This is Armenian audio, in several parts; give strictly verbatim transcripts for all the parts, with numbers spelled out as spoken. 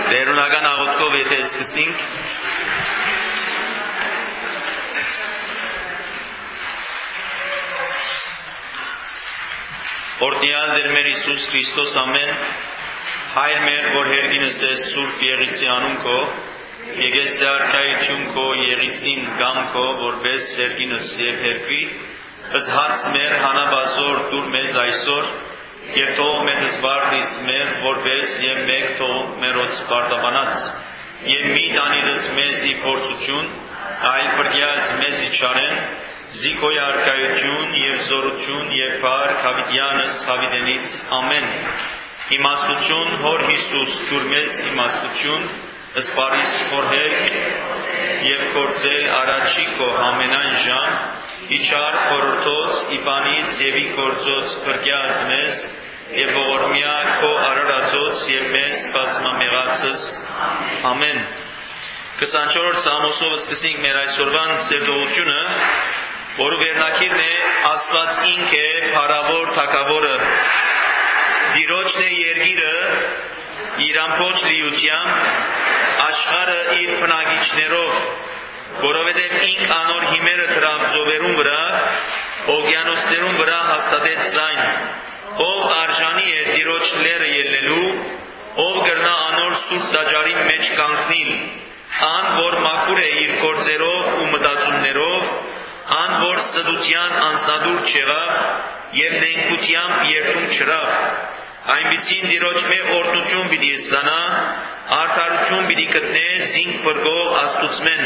Վերոնական աղոթքով եթե սկսենք, Օրհնյալ Տեր մեր Հիսուս Քրիստոս ամեն, Հայր մեր, որ հերգինս ես Սուրբ Եղիցի անուն քո, եկես արքայություն քո Եղիցին գամ քո, որպես հերգինս եւ հերգի, ըզհաց մեր հանաբազոր դուր մեզ այսօր, եւ թող մեզ զվարդիս մեր, որպես եւ մեկ թող մերոց պարտաբանած, եւ մի տանիրս մեզ ի փորձություն, այլ բրգյաս մեզ իչարեն, Զիկոյ արքայություն և զորություն և բար Հավիդյանս Հավիդենից ամեն։ Իմաստություն հոր Հիսուս դուր մեզ իմաստություն, ըսպարիս խորհել և կործել առաջի քո ամենայն ժամ, իչար խորհրդոց իպանից և ի գործոց բրգյաս մեզ և ողորմյա քո արարածոց և մեզ բազմամեղացս ամեն։ քսանչորրորդ Սամոսով սկսենք մեր այսօրվան սերտողությունը, որը վերնակիրն է Աստված ինք է փառավոր թագավորը, Տիրոջն է երգիրը, իր ամբողջ լիությամբ, աշխարհը իր բնակիչներով, որովհետև ինք անոր հիմերը դրավ ծովերուն վրա, օվկիանոսներուն վրա հաստատեց զայն, ով արժանի է Տիրոջ լերը ելնելու, ով կրնա անոր սուրբ տաճարին մեջ կանգնիլ, ան որ մաքուր է իր գործերով ու մտածումներով, ան որ ստության անձնադուր չեղավ և նենգությամբ երդում չրավ, այնպիսին Տիրոջ մե օրհնություն պիտի ստանա, արդարություն պիտի գտնե զինք բրգող Աստուծմեն։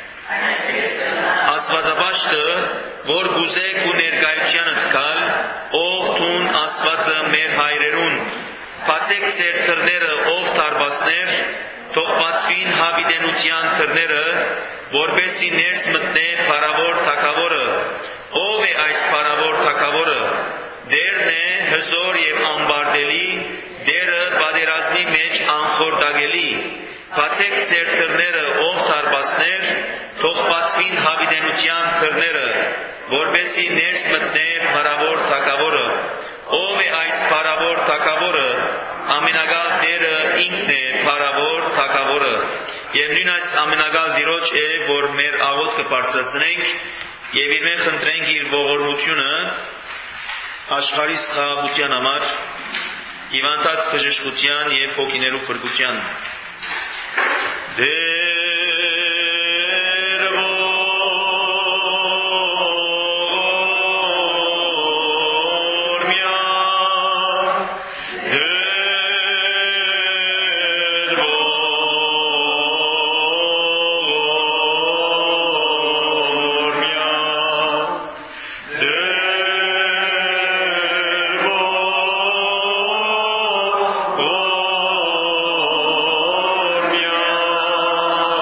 Աստվածապաշտը, որ գուզեք ու ներկայությանդ գալ, ով թուն Աստվածը մեր հայրերուն, բացեք ձեր դռները, ով դարպասներ, թող բացվին հավիտենության դռները, որպեսզի ներս մտնե փառավոր թագավորը, ով է այս փառավոր թագավորը, Տերն է հզոր եւ անբարտելի, Տերը պատերազմի մեջ անխորտակելի, բացեք ձեր դռները, ով դարպասներ, թող բացվին հավիտենության դռները, որպեսզի ներս մտնե փառավոր թագավորը, ով է այս փառավոր թագավորը, ամենակալ Տերը ինքն է փառավոր թագավորը, եւ նույն այս ամենակալ Տիրոջ է, որ մեր աղոթքը բարձրացնենք եւ իր մեջ խնդրենք իր ողորմությունը աշխարհի խաղաղության համար, հիվանդած բժշկության եւ հոգիներու փրկության։ Oh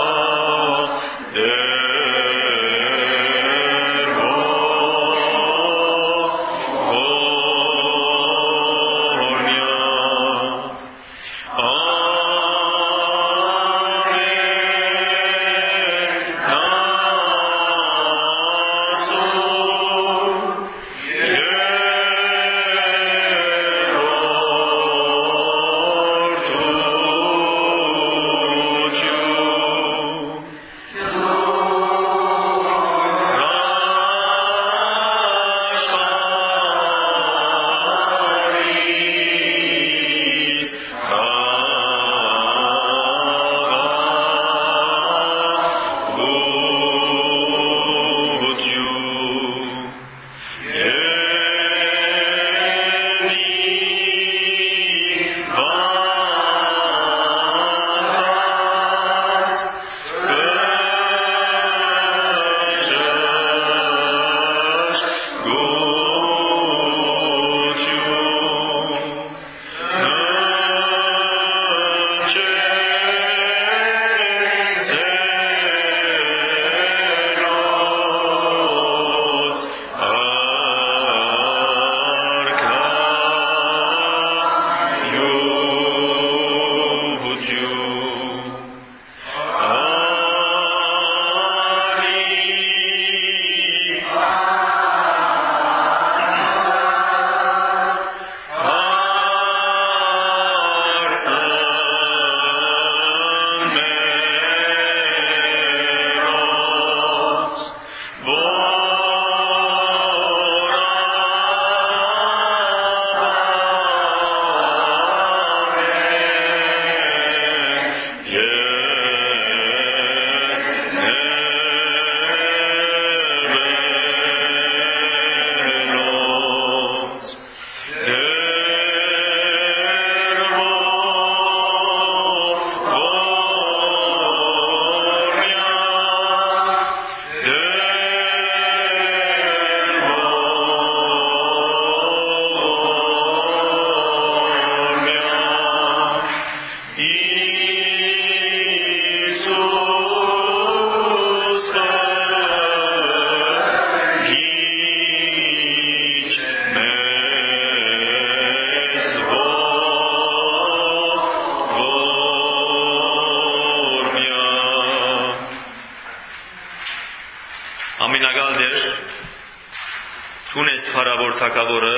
Դու ես փառավոր թագավորը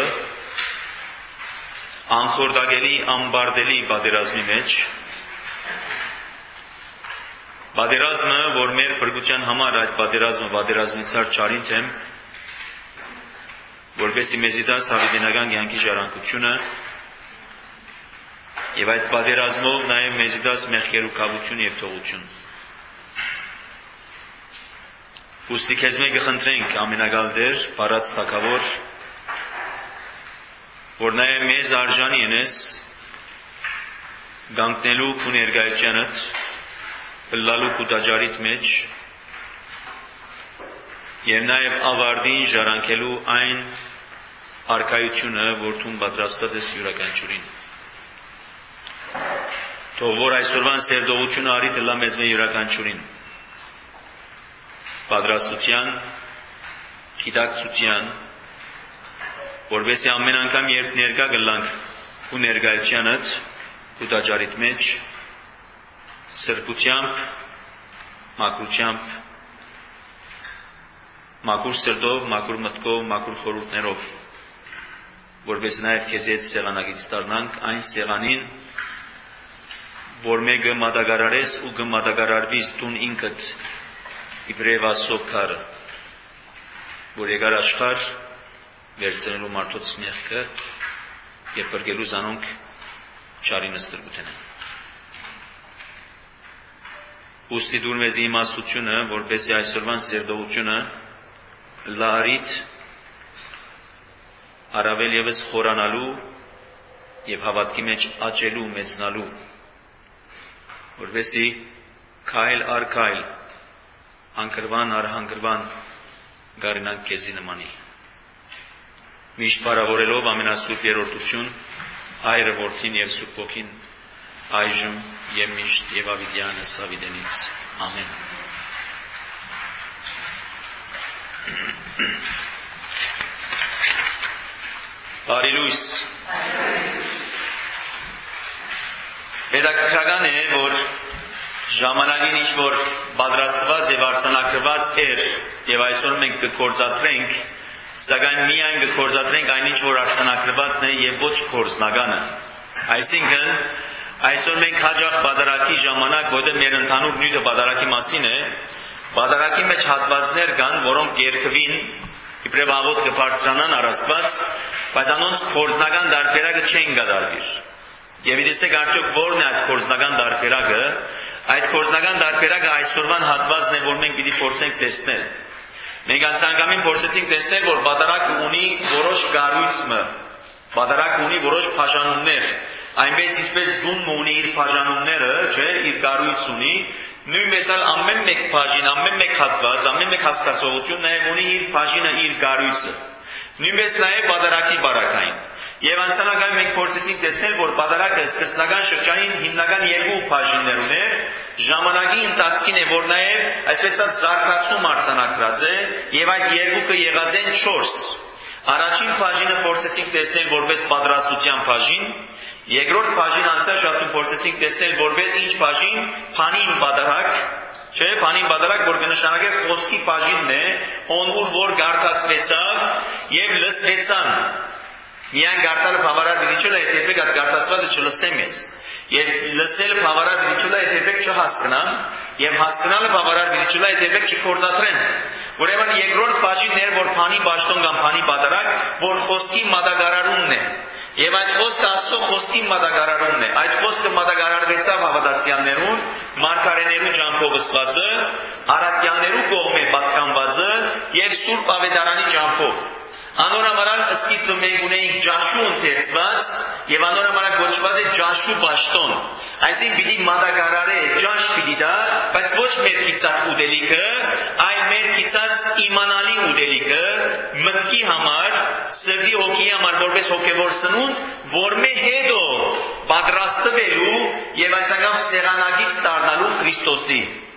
անխորդագելի, անբարդելի պատերազմի մեջ, պատերազմը, որ մեր փրկության համար այդ պատերազմը պատերազմեցար չարին թեմ, որպեսզի մեզի տաս հավիտենական կյանքի ժառանգությունը եւ այդ պատերազմով նաեւ մեզի տաս մեղքեր ու կավություն եւ թողություն։ Ուստի քեզ մենք կխնդրենք ամենագալ Տեր, Փառած Թագավոր, որ նաեւ մեզ արժանի ենես գանքնելու քու ներկայությանդ, լալու քու տաճարիդ մեջ եւ նաեւ ավարտին ժառանգելու այն արքայությունը, որ դու պատրաստած ես յուրաքանչյուրին։ Թող որ այսօրվան սերտողությունը արի տլա մեզ մե յուրաքանչյուրին պատրաստության, գիտակցության, որովհետեւ ամեն անգամ երբ ներկա գլանք ու ներկայությանդ ու տաճարիդ մեջ սրբությամբ, մաքրությամբ, մաքուր սրտով, մաքուր մտքով, մաքուր խորհուրդներով, որովհետեւ նաեւ քեզ հետ սեղանագից դառնանք այն սեղանին, որ մեկը մատակարարես ու կմատակարարվիս դուն ինքդ իբրև Աստծո քարը, որ եկար աշխարհ վերցնելու մարդոց մեղքը եւ բրգելու զանոնք չարին ստրգութենը։ Ուստի դուր մեզ իմաստությունը, որպեսզի այսօրվան սերտողությունը լարիտ առավել եւս խորանալու եւ հավատքի մեջ աճելու, մեծնալու, որպեսզի քայլ առ քայլ անկրվան առ հանգրվան գարինանք քեզի նմանիլ։ Միշտ փառավորելով ամենասուրբ երրորդություն, Հայրը, Որդին եւ Սուրբ Հոգին, այժմ եւ միշտ եւ ավիդյանս ավիդենից։ Ամեն։ Բարիլույս։ Հետաքրքրական է, որ ժամանակին ինչ որ պատրաստված եւ արձանագրված էր եւ այսօր մենք կգործադրենք, սակայն միայն կգործադրենք այն ինչ որ արձանագրվածն է եւ ոչ գործնականը։ Այսինքն այսօր մենք հաջող պատարագի ժամանակ, որտեղ մեր ընդհանուր նյութը պատարագի մասին է, պատարագի մեջ հատվածներ կան, որոնք երկվին իբրև աղոտ կբարձրանան առասված, բայց անոնց գործնական դարբերակը չեն կատարվի։ Եվ դեսեք արդյոք որն է այդ գործնական դարբերակը, այդ գործնական դարբերակը այսօրվան հատվածն է, որ մենք պիտի փորձենք տեսնել։ Մենք անցանկամին փորձեցինք տեսնել, որ պատարագը ունի որոշ կառույցը, պատարագը ունի որոշ բաժանումներ, այնպես ինչպես դունը ունի իր բաժանումները, չէ, իր կառույց ունի, նույնպես էլ ամեն մեկ բաժին, ամեն մեկ հատված, ամեն մեկ հասկացողություն նաև ունի իր բաժինը, իր կառույցը։ Նույնպես նաև պատարագի բարակային։ Եվ անցանկալի մենք փորձեցինք տեսնել, որ պատարագը սկզբնական շրջանին հիմնական երկու բաժիններ ուներ, ժամանակի ընթացքին է, որ նաև այսպես ասած զարգացում արձանագրած է, եւ այդ երկուքը եղած են չորս։ Առաջին բաժինը փորձեցինք տեսնել որպես պատրաստության բաժին, երկրորդ բաժին անցած շաբաթ փորձեցինք տեսնել որպես ինչ բաժին, փանին պատարագ, չէ, փանին պատարագ, որ կնշանակե խոսքի բաժինն է, ոնուր որ գարտացվեցավ եւ լսվեցան։ Միայն գարտալը բավարար դիչելը հետեւեք այդ գարտացվածը չլսեմ ես։ Եվ լսելը բավարար դիչելը հետեւեք չհասկանան, եւ հասկանալը բավարար դիչելը հետեւեք չկործադրեն։ Ուրեմն երկրորդ բաժինն էր, որ փանի պաշտոն կամ փանի պատարագ, որ խոսքի մատակարարումն է։ Եվ այդ խոսքը Աստծո խոսքի մատակարարումն է։ Այդ խոսքը մատակարարվեցավ հավատացյալներուն, մարգարեներու ջանքով ըսվածը, առաքյալներու կողմէ պատկանվածը եւ Սուրբ Ավետարանի ջանքով։ Անորամարան սկիզբը մենք ունեինք ջաշու ընթերցված եւ անորամարան գոչված է ջաշու պաշտոն։ Այսինքն պիտի մատակարարե ջաշ պիտի դա, բայց ոչ մեր քիծած ուտելիքը, այլ մեր քիծած իմանալի ուտելիքը, մտքի համար, սրտի հոգի համար որպես հոգևոր սնունդ, որ մե հետո պատրաստվելու եւ այսական սեղանագից դառնալու Քրիստոսի։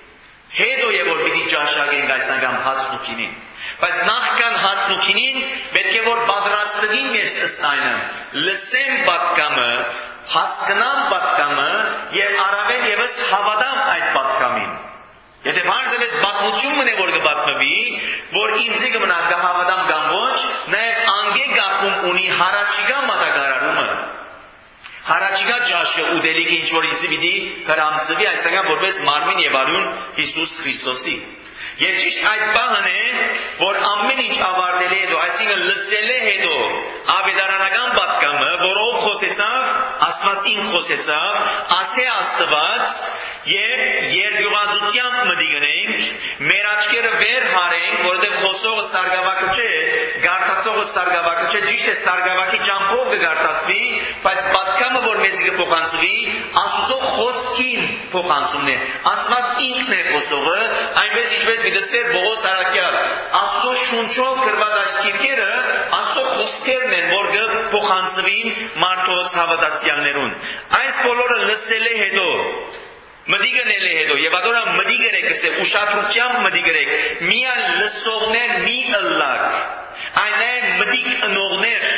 Հետո եւ որ պիտի ջաշակենք այսական հացն ու քինին։ Բայց նախքան հացն ու քինին պետք է որ պատրաստվի մեզ ըստ այնը, լսեմ պատկամը, հասկանամ պատկամը եւ առավել եւս հավատամ այդ պատկամին։ Եթե բարձրապես պատմություն մնե որ կպատմվի, որ ինձի կմնա կհավատամ կամ ոչ, նաև անգե գախում ունի հարաճիգա մատակարարումը։ Հարաճիգա ճաշը ուտելիք ինչ որ ինձի պիտի հրամցվի այսական որպես մարմին եւ արյուն Հիսուս Քրիստոսի։ Եվ ճիշտ այդ բանը է, որ ամեն ինչ ավարտել է հետո, այսինքն լսել է հետո ավետարանական պատգամը, որով խոսեցավ, Աստվածին խոսեցավ, ասե Աստված եւ երկյուղածությամբ մտի գնենք, մեր աչքերը վեր հարենք, որովհետեւ խոսողը սարգսակը չէ, գարտացողը սարգսակը չէ, ճիշտ է սարգսակի ճամփով կգարտացվի, բայց պատգամը որ մեզի կփոխանցվի, Աստծո խոսքին փոխանցումն է։ Աստված ինքն է խոսողը, այնպես ինչպես դասեր Բողոս Արաքյալ, Աստծո շունչով գրված այս քիրքերը Աստծո խոսքերն են, որ կփոխանցվին մարդոց հավատացյալներուն։ Այս բոլորը լսել է հետո, մտի գնել է հետո, եւ ադորա մտի գրեք, ասե ուշադրությամբ մտի գրեք, միան լսողներ մի ըլլակ, այն է մտի ընողներ։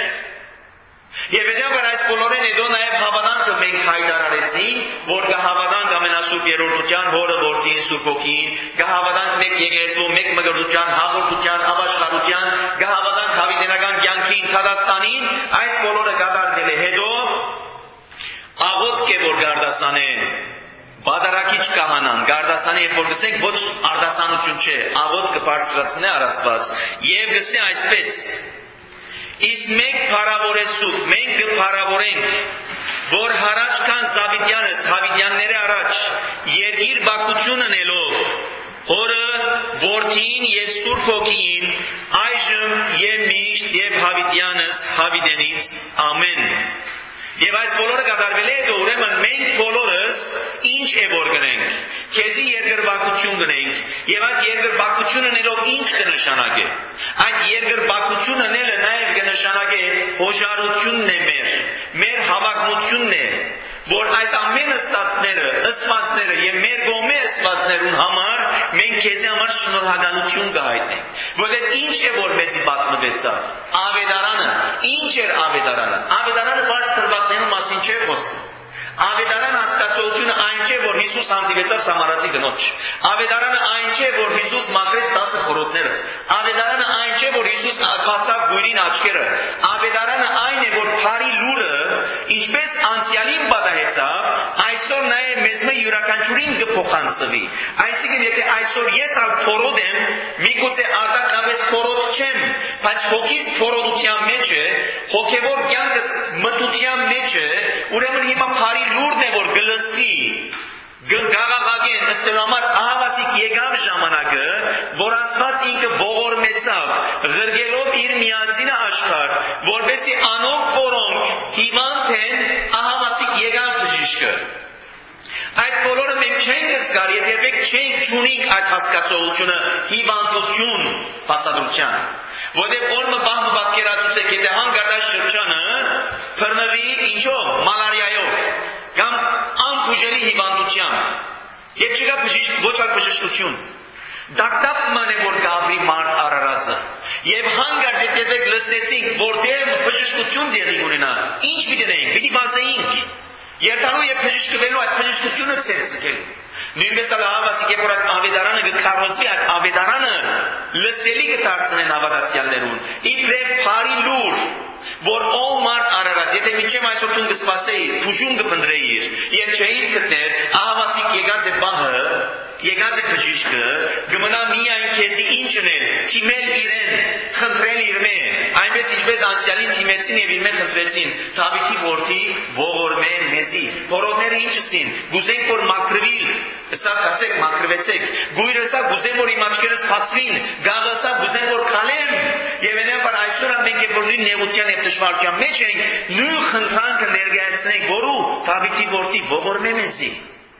Եվ հետո այս բոլորեն հետո նաև հավատանքը մենք հայտարարեցին, որ կհավատանք ամենասուրբ երրորդության հորը որդին Սուրբ Հոգին, կհավատանք մեկ եկեղեցու, մեկ մգրտության, հաղորդության, ապաշխարության, կհավատանք հավիտենական կյանքին, Թադաստանին, այս բոլորը կատարվել է հետո աղոթք է որ գարդասանե, բادرակիչ կահանան, գարդասանի երբ որ գսենք ոչ արդասանություն չէ, աղոթք կբարձրացնե առ Աստված եւ գսե այսպես. Իսկ մենք փառավորեսուք, մենք կփառավորենք, որ հարաճ կան Զավիդյանս, Հավիդյանները առաջ, երկիր բակություն ընելով, Հորը, Որդին եւ Սուրբ Հոգին, այժմ եւ միշտ եւ Հավիդյանս, Հավիդենից, ամեն։ Եվ այս բոլորը կատարվել է հետո ուրեմն մենք բոլորս ինչ է որ գնենք, քեզի երկրբակություն գնենք եւ այդ երկրբակությունը նելով ինչ կնշանակե։ Այդ երկրբակությունը նելը նաեւ կնշանակե հոժարությունն է մեր, մեր հավակնությունն է, որ այս ամեն ըստածները, ըսվածները եւ մեր գոմե ըսվածներուն համար մենք քեզի համար շնորհակալություն կհայտնենք։ Որովհետեւ ինչ է որ մեզի պատմվեցավ։ Ավետարանը, ինչ էր ավետարանը։ Ավետարանը բարձ թրվակներու մասին չէ խոսքը։ Ավետարանը հասկացողությունը այն չէ, որ Հիսուս հանդիպեցավ Սամարացի կնոջ։ Ավետարանը այն չէ, որ Հիսուս մաքրեց տասը խորհուրդները։ Ավետարանը այն չէ, որ Հիսուս բացավ գույրին աչքերը։ Ավետարանը այն է, որ բարի լուրը, ինչպես անցյալին պատահեցավ, այսօր նաև մեզ մե յուրաքանչյուրին կփոխանցվի։ Այսինքն, եթե այսօր ես ալ փորոդ եմ, միգուցե արտակնապես փորոդ չեմ, բայց հոգիս փորոդության մեջ է, հոգևոր կյանքս մտության մեջ է, ուրեմն հիմա բարի լուրն է, որ գլսվի, գաղաղագեն, ըստելու համար ահավասիկ եկավ ժամանակը, որ Աստված ինքը ողորմեցավ, ղրգելով իր միածինը աշխարհ, որպեսզի անոնք, որոնք հիվանդ են, ահավասիկ եկավ բժիշկը։ Այդ բոլորը մենք չենք զգար, եթե երբեք չենք ճունիկ այդ հասկացողությունը հիվանդություն բացադրության։ Որտեղ օրը բահը պատկերացուց եք, եթե հանգարդաշ շրջանը բռնվի ինչով, մալարիայով կամ անբուժելի հիվանդությամբ եւ չկա բժիշկ, ոչ այլ բժշկություն։ Դակտապման է որ գաբրի մարդ արարածը եւ հանգարդ եթե լսեցինք, որ դեր բժշկություն դերի ունենա, ինչ պիտի նենք, պիտի բացեինք։ Երթալու եւ բժշկվելու այդ բժշկությունը ցերցկելու։ Նույնպես էլ հավասիկ է որ այդ ավետարանը կքարոզվի, այդ ավետարանը լսելի կդարձնեն հավատացյալներուն։ Իբրև բարի լուր, որ ով մարդ արարած, եթե միջև այսօր դու կսպասեիր, բուժում կփնտրեիր, եւ չէիր գտներ, ահավասիկ եկած է բահը, եկած է բժիշկը, կմնա միայն քեզի ինչն է, թիմել իրեն, խնդրել իր մե, այնպես ինչպես անցյալին թիմեցին եւ իր մե խնդրեցին, Դավիթի որդի ողորմե մեզի, փորոդները ինչսին, գուզենք որ մաքրվի, սա ասեք մաքրվեցեք, գույրը սա գուզենք որ իմ աչքերս բացվին, գաղը սա գուզենք որ քալեմ, եւ այնպես այսօր մենք երբ որ նույն նեղության եւ դժվարության մեջ ենք, նույն խնդրանքը ներկայացնենք, որու Դավիթի որդի ողորմե մեզի։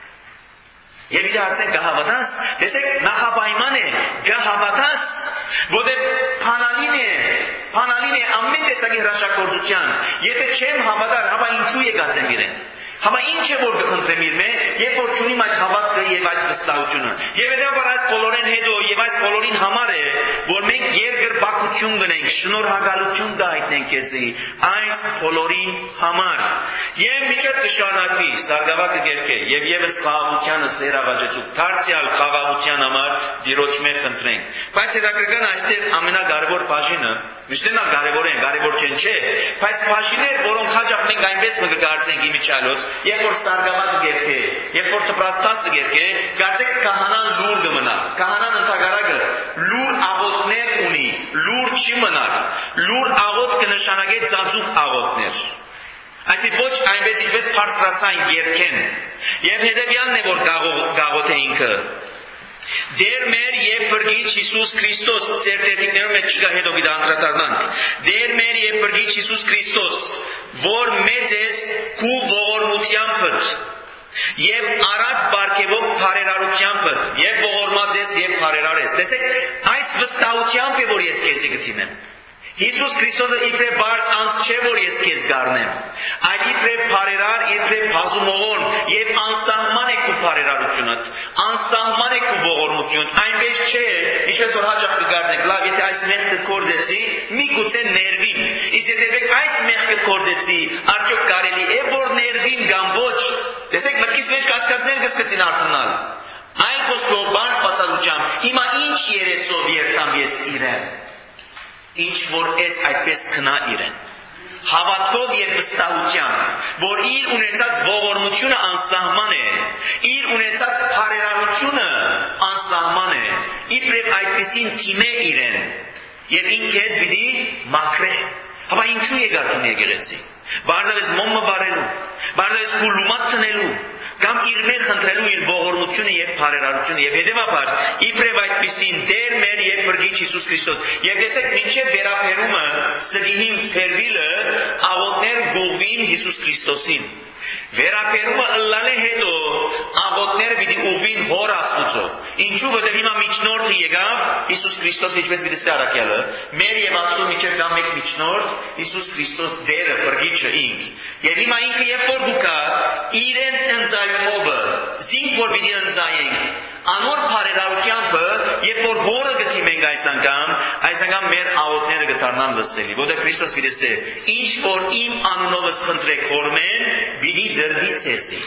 Եվ իդե ասենք գահավատաս, տեսեք նախապայման է, գահավատաս, որտեղ փանալին է, փանալին է ամեն տեսակի հրաշագործության, եթե չեմ հավատար, հավա ինչու եկած եմ իրեն, հավա ինչ է որ կխնդրեմ իր մե, երբ որ չունիմ այդ հավատքը հավատքը եւ այդ վստահությունը։ Եվ հետեւաբար այս բոլորեն հետո եւ այս բոլորին համար է, որ մենք երկրպագություն գնենք, շնորհակալություն գայտնենք քեզի այս բոլորին համար։ Եվ միջև կշարունակվի Սարգսակը գերկե եւ եւս խաղաղությանս ներավաճեցու դարձյալ խաղաղության համար Տիրոջ մեր խնդրենք։ Բայց հետաքրքրական այստեղ ամենակարևոր բաժինը միշտենալ կարևոր են, կարևոր չեն, չէ, բայց բաժիներ, որոնք հաճախ մենք այնպես կգարցենք իմիջիալոց, երբ որ Սարգսակը գերկե, երբ որ Տպրաստասը գերկե, կարծեք քահանան լուր կմնա։ Քահանան ընդհակարակը լուր աղոթներ ունի, լուր չի մնար։ Լուր աղոթ կնշանակե ծածուկ աղոթներ։ Այսինքն ոչ այնպես ինչպես բարձրացան երկեն։ Եվ հետևյալն է որ գաղոթե ինքը։ Դեր մեր եւ բրգիչ Հիսուս Քրիստոս ծեր տերտիկներում մեջ չկա հետո գիտա անդրադառնանք։ Դեր մեր եւ բրգիչ Հիսուս Քրիստոս, որ մեծ ես քու ողորմությանդ եւ արած բարգեւով բարերարությանդ եւ ողորմած ես եւ բարերար ես։ Տեսեք, այս վստահությամբ է որ ես քեզի գտիմեմ։ Հիսուս Քրիստոսը իբրև բարձ անց չէ որ ես քեզ գառնեմ, այլ իբրև բարերար, իբրև բազումողոն եւ անսահման է քո բարերարությունդ, անսահման է քո ողորմությունդ, այնպես չէ, ինչպես որ հաճախ կգարձենք, լավ, եթե այս մեղքը կործեցի, միգուցե ներվին, իսկ եթե այս մեղքը կործեցի, արդյոք կարելի է որ ներվին կամ ոչ, տեսեք մտքից մեջ կասկածներ կսկսին արթնալ, այլ խոսքով բարձ բացառությամբ, հիմա ինչ երեսով երթամ ես իրեն, ինչ որ ես այդպես քնա իրեն, հավատքով եւ վստահությամբ, որ իր ունեցած ողորմությունը անսահման է, իր ունեցած բարերարությունը անսահման է, իբրև այդպեսին թիմե իրեն, եւ ինքեզ պիտի մաքրե։ Հապա ինչու եկար դու եկեղեցի։ Բարձրապես մոմը բարելու, բարձրապես քուլումատ տնելու, կամ իր մեջ խնդրելու իր ողորմությունը եւ բարերարությունը եւ հետեւաբար իբրև այդպեսին դեր մեր եւ բրգիչ Հիսուս Քրիստոս եւ տեսեք մինչեւ վերապերումը սգիհին փերվիլը աղոթներ գողվին Հիսուս Քրիստոսին վերապերումը ըլլալե հետո աղոթները պիտի ուղղվին հոր Աստուծո ինչու որտեղ հիմա միջնորդը եկավ Հիսուս Քրիստոսը ինչպես գիտես արաքյալը մեր եւ Աստծո միջեւ կա մեկ միջնորդ Հիսուս Քրիստոս դերը բրգիչը ինք եւ հիմա ինքը երբ որ գուկա իրեն ընծայումովը զինք որ պիտի ընծայենք անոր բարերարությամբ երբ որ հորը գտիմենք այս անգամ այս անգամ մեր աղոթները կդառնան լսելի որտեղ Քրիստոս պիտի ասե ինչ որ իմ անունովս խնդրեք հորմեն պիտի դրդի ցեսի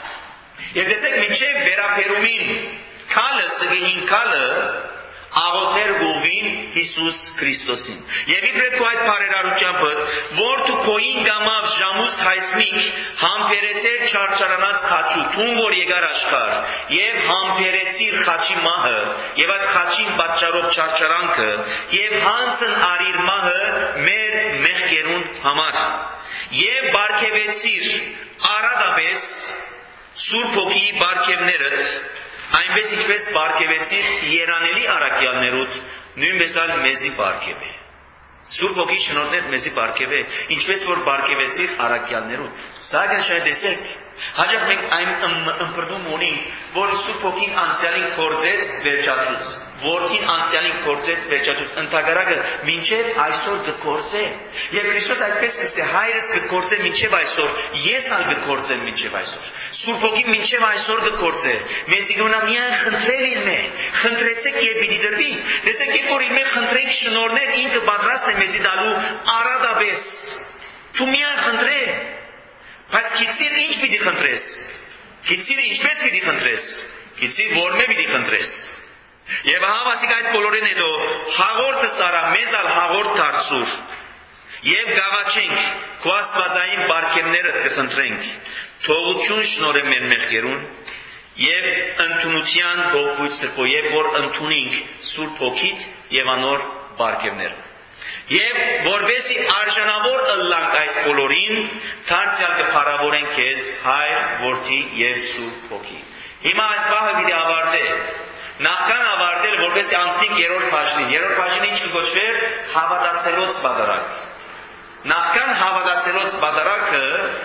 եւ տեսեք միջև վերապերումին քալը սգին քալը աղոթներ գուղին Հիսուս Քրիստոսին եւ իբրև քո այդ բարերարությամբ որ դու քոին գամավ ժամուս հայսմիկ համբերեցեր չարչարանած խաչու թուն որ եկար աշխար եւ համբերեցիր խաչի մահը եւ այդ խաչին պատճառով չարչարանքը եւ հանցն արիր մահը մեր մեղքերուն համար եւ բարգեւեցիր արադաբես Սուրբ Հոգի բարգևներդ այնպես ինչպես բարգևեցիր երանելի առաքյալներուդ նույնպես ալ մեզի բարգև է Սուրբ Հոգի շնորհներ մեզի բարգև է ինչպես որ բարգևեցիր առաքյալներուդ սա գնշայ տեսեք հաջող մենք այն ըմբռնում ունենք որ Սուրբ Հոգին անցյալին կործեց վերջացուց Որդին անցյալին կործեց վերջացուց ընդհակառակը մինչև այսօր կկործե եւ Քրիստոս այդպես ասե հայրս կկործե մինչև այսօր ես ալ կկործեմ մինչև այսօր Սուրբ Հոգին մինչև այսօր կկործե մեզ իգոնա միայն խնդրել իր մե խնդրեցեք եւ պիտի դրվի տեսեք երբ որ իր մե խնդրենք շնորհներ ինքը պատրաստ է մեզի դալու արադաբես դու միայն խնդրե բայց քիծիր ինչ պիտի խնդրես քիծիր ինչպես պիտի խնդրես քիծիր որմե պիտի խնդրես Եվ հավասիկ այդ բոլորին հետո հաղորդը սարա մեզ ալ հաղորդ դարձուր եւ գաղաչենք քո աստվածային բարգևները կխնդրենք թողություն շնորհե մեր մեղքերուն եւ ընդունության ողբույց սրբո եւ որ ընդունենք Սուրբ Հոգիդ եւ անոր բարգևները Եվ որբեսի արժանավոր ըլլանք այս բոլորին դարձյալ կփառավորենք քեզ Հայր, Որդի եւ Սուրբ Հոգի Հիմա այս բաղը պիտի ավարտե Նախքան ավարտել որպեսի անցնենք երրորդ բաժնին երրորդ բաժինը ինչ կոչվեր հավատացելոց բادرակ Նախքան հավատացելոց բادرակը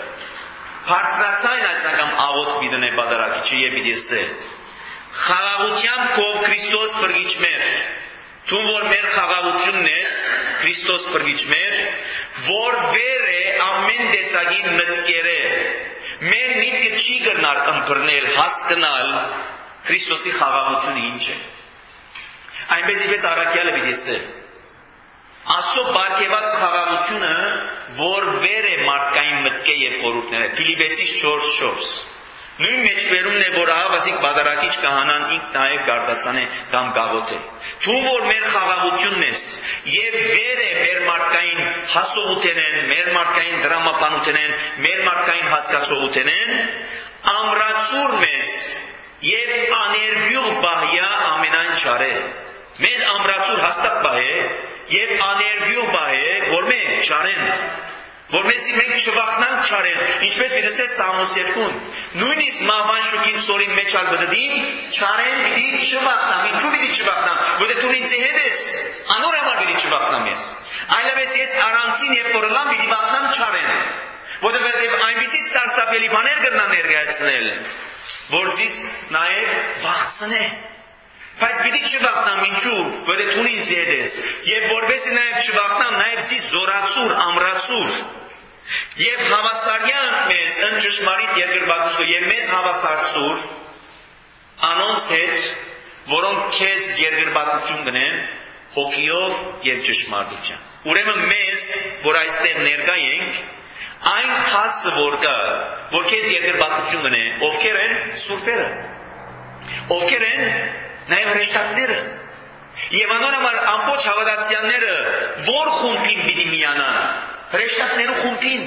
բարձրացային այս անգամ աղոթ պիտի բادرակի չի եւ պիտի ասե Խաղաղությամբ քով Քրիստոս բրգիչ մեր Թուն որ մեր խաղաղությունն ես Քրիստոս բրգիչ մեր որ վեր է ամեն տեսակի մտքերը մեր միտքը չի կրնար ըմբռնել հասկանալ Քրիստոսի խաղաղությունը ինչ է։ Այնպես իպես առաքյալը պիտի ասել։ Աստծո բարգեված խաղաղությունը, որ վեր է մարդկային մտքեր եւ խորհուրդները։ Ֆիլիպպեցիս չորս չորս։ Նույն մեջբերումն է, որ ահավասիկ բادرակիչ կահանան ինք նաև կարտասան է կամ գաղոտ է։ Թուն որ մեր խաղաղությունն ես եւ վեր է մեր մարդկային հասողութենեն, մեր մարդկային դրամապանութենեն, մեր մարդկային հասկացողութենեն, ամրացուր մեզ եւ աներգյուղ բահյա ամենայն չարե։ Մեզ ամրացուր հաստատ բահե եւ աներգյուղ բահե, որ մենք չարեն։ Որովհետեւ մենք չվախնանք չարել, ինչպես վերսես Սամոս երկուն։ Նույնիսկ մահվան շուկին սորին մեջ ալ բդդին, չարել պիտի չվախնամ, ինչու պիտի չվախնամ, որովհետեւ դու ինձ հետ ես, անոր համար պիտի չվախնամ ես։ Այլևս ես առանցին եւ ֆորլան պիտի վախնամ չարել, որովհետեւ այնպիսի սարսափելի բաներ կգնա ներկայացնել, որ զիս նաեւ վախցնե։ Բայց պիտի չվախնամ, ինչու, որովհետեւ դու ինձ հետ ես, եւ որովհետեւ նաեւ չվախնամ, նաեւ զիս զորացուր, ամրացուր եւ հավասարյան մեզ ընճշմարիտ երկրպագուստով եւ մեզ հավասարցուր անոնց հետ, որոնք քեզ երկրպագություն կնեն հոգիով եւ ճշմարտությամբ։ Ուրեմն մեզ, որ այստեղ ներկա ենք, այն հասը որ կա, որ քեզ երկրպագություն կնեն, ովքեր են սուրբերը, ովքեր են նաեւ հրեշտակները։ Եվ անոնհամար ամբողջ հավատացյալները որ խումբին պիտի միանան, հրեշտակներու խումբին։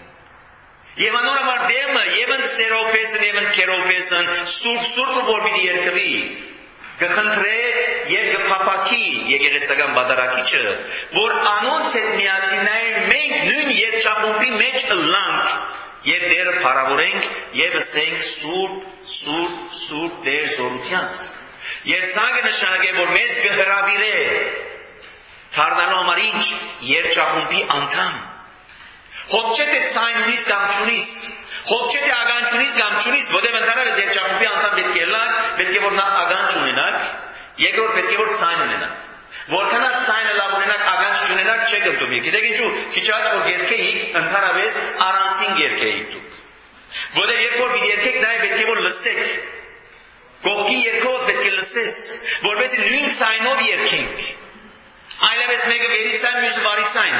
Եվ անոնհամար դեմը եւ ընդ սերոպեսն եւ ընդ քերոպեսն սուրբ սուրբը որ պիտի երկրի, կխնդրե եւ կփապակի եկեղեցական բادرակիչը, որ անոնց հետ միասին մենք նույն երջախումբի մեջ ըլլանք եւ դերը փառավորենք եւ ասենք սուրբ սուրբ սուրբ Տեր զորությանց։ Եվ սա կնշանակե, որ մեզ կհրավիրե դառնալու համար ինչ երջախումբի անդամ։ Հոգ չէ թե ցայնունից կամ չունից, հոգ չէ թե ագանչունից կամ չունից, որտեղ ընդհանրապես երջախումբի անդամ պետք է լակ, պետք է որ նախ ագանչ ունենաք, երկրորդ պետք է որ ցայն ունենաք։ Որքան ցայնը լավ ունենաք, ագանչ չունենաք, չեք ընդունի։ Գիտեք ինչու, քիչ աճ որ երկեիք, ընդհանրապես առանցին երկեիք դուք։ Որտեղ երբ որ երկեք, նաև պետք է որ լսեք։ Կողքի երկով պետք է լսես, որովհետեւ նույն ցայնով երկենք։ Այլևս մեկը վերի ցայն, մյուսը վարի ցայն։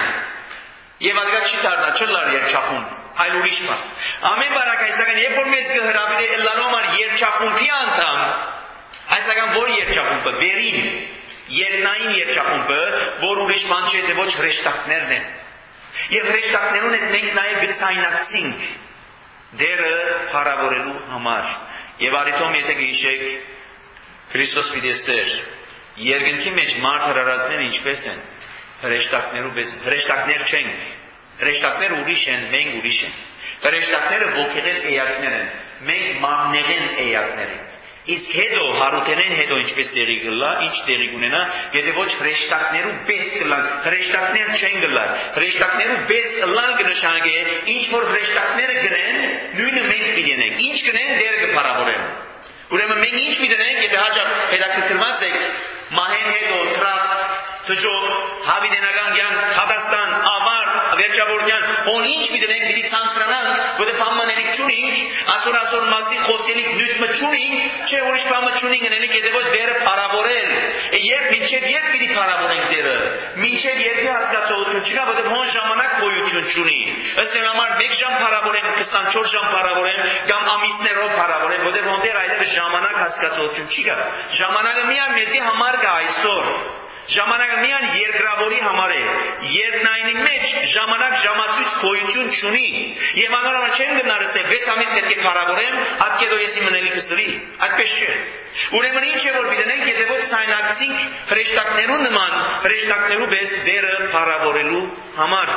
Եվ ադգա չի դառնա, չլար երջախումբ, այլ ուրիշ բան։ Ամեն բարակայսական, երբ որ մեզ կհրավիրի ելնալու համար երջախումբի անդամ, այսական որ երջախումբը, վերին, երկնային երջախումբը, որ ուրիշ բան չէ, թե ոչ հրեշտակներն են։ Եվ հրեշտակներուն հետ մենք նաև գցայնակցինք դերը փառավորելու համար։ Եվ արիթոմ եթե գիշեք Քրիստոս պիտի ասեր, երկնքի մեջ մարդ հրարածները ինչպես են, հրեշտակներու պես, հրեշտակներ չենք, հրեշտակները ուրիշ են, մենք ուրիշ են, հրեշտակները ոգեղեն էակներ են, մենք մաննեղեն էակներ ենք, իսկ հետո հարութենեն հետո ինչպես տեղի գլա, ինչ տեղի կունենա, եթե ոչ հրեշտակներու պես գլան, հրեշտակներ չեն գլան, հրեշտակներու պես գլան կնշանակե, ինչ որ հրեշտակները գրեն, նույնը մենք պիտենենք, ինչ գնեն դերը կփառավորեն։ Ուրեմն մենք ինչ պիտենենք, եթե հաջող հետաքրքրված եք, մահեն հետո տրախտ, թժող, հավիտենական կյանք, Հադաստան, ավար, վերջավորության, հոն ինչ պիտենենք, պիտի ցանցրանանք, որտեղ բամաներիք չունենք, ասոր ասոր մասի խոսելիք նյութը չունենք, չէ ուրիշ բամը չունենք, գնենք եթե ոչ դերը փառավորել։ Երբ մինչև երբ պիտի փառավորենք դերը, մինչև երբ հասկացողություն չկա, որտեղ հոն ժամանակ գոյություն չունի։ Ըստ համար մեկ ժամ փառավորեմ, քսանչորս ժամ փառավորեմ, կամ ամիսներով փառավորեմ, որտեղ հոնդեր այլևս ժամանակ հասկացողություն չի կա։ Ժամանակը միայն մեզի համար կա այսօր։ Ժամանակը միայն երկրավորի համար է, երկնայինի մեջ ժամանակ ժամացույց գոյություն չունի։ Եվ անորոշ չեմ գնարսել, վեց ամիս պետք է փառավորեմ, հատկեդո եսի մնելի կսրի, այդպես չէ։ Ուրեմն ինչ է որ պիտենենք, եթե ոչ ցայնակցինք հրեշտակներու նման, հրեշտակներու պես դերը փառավորելու համար։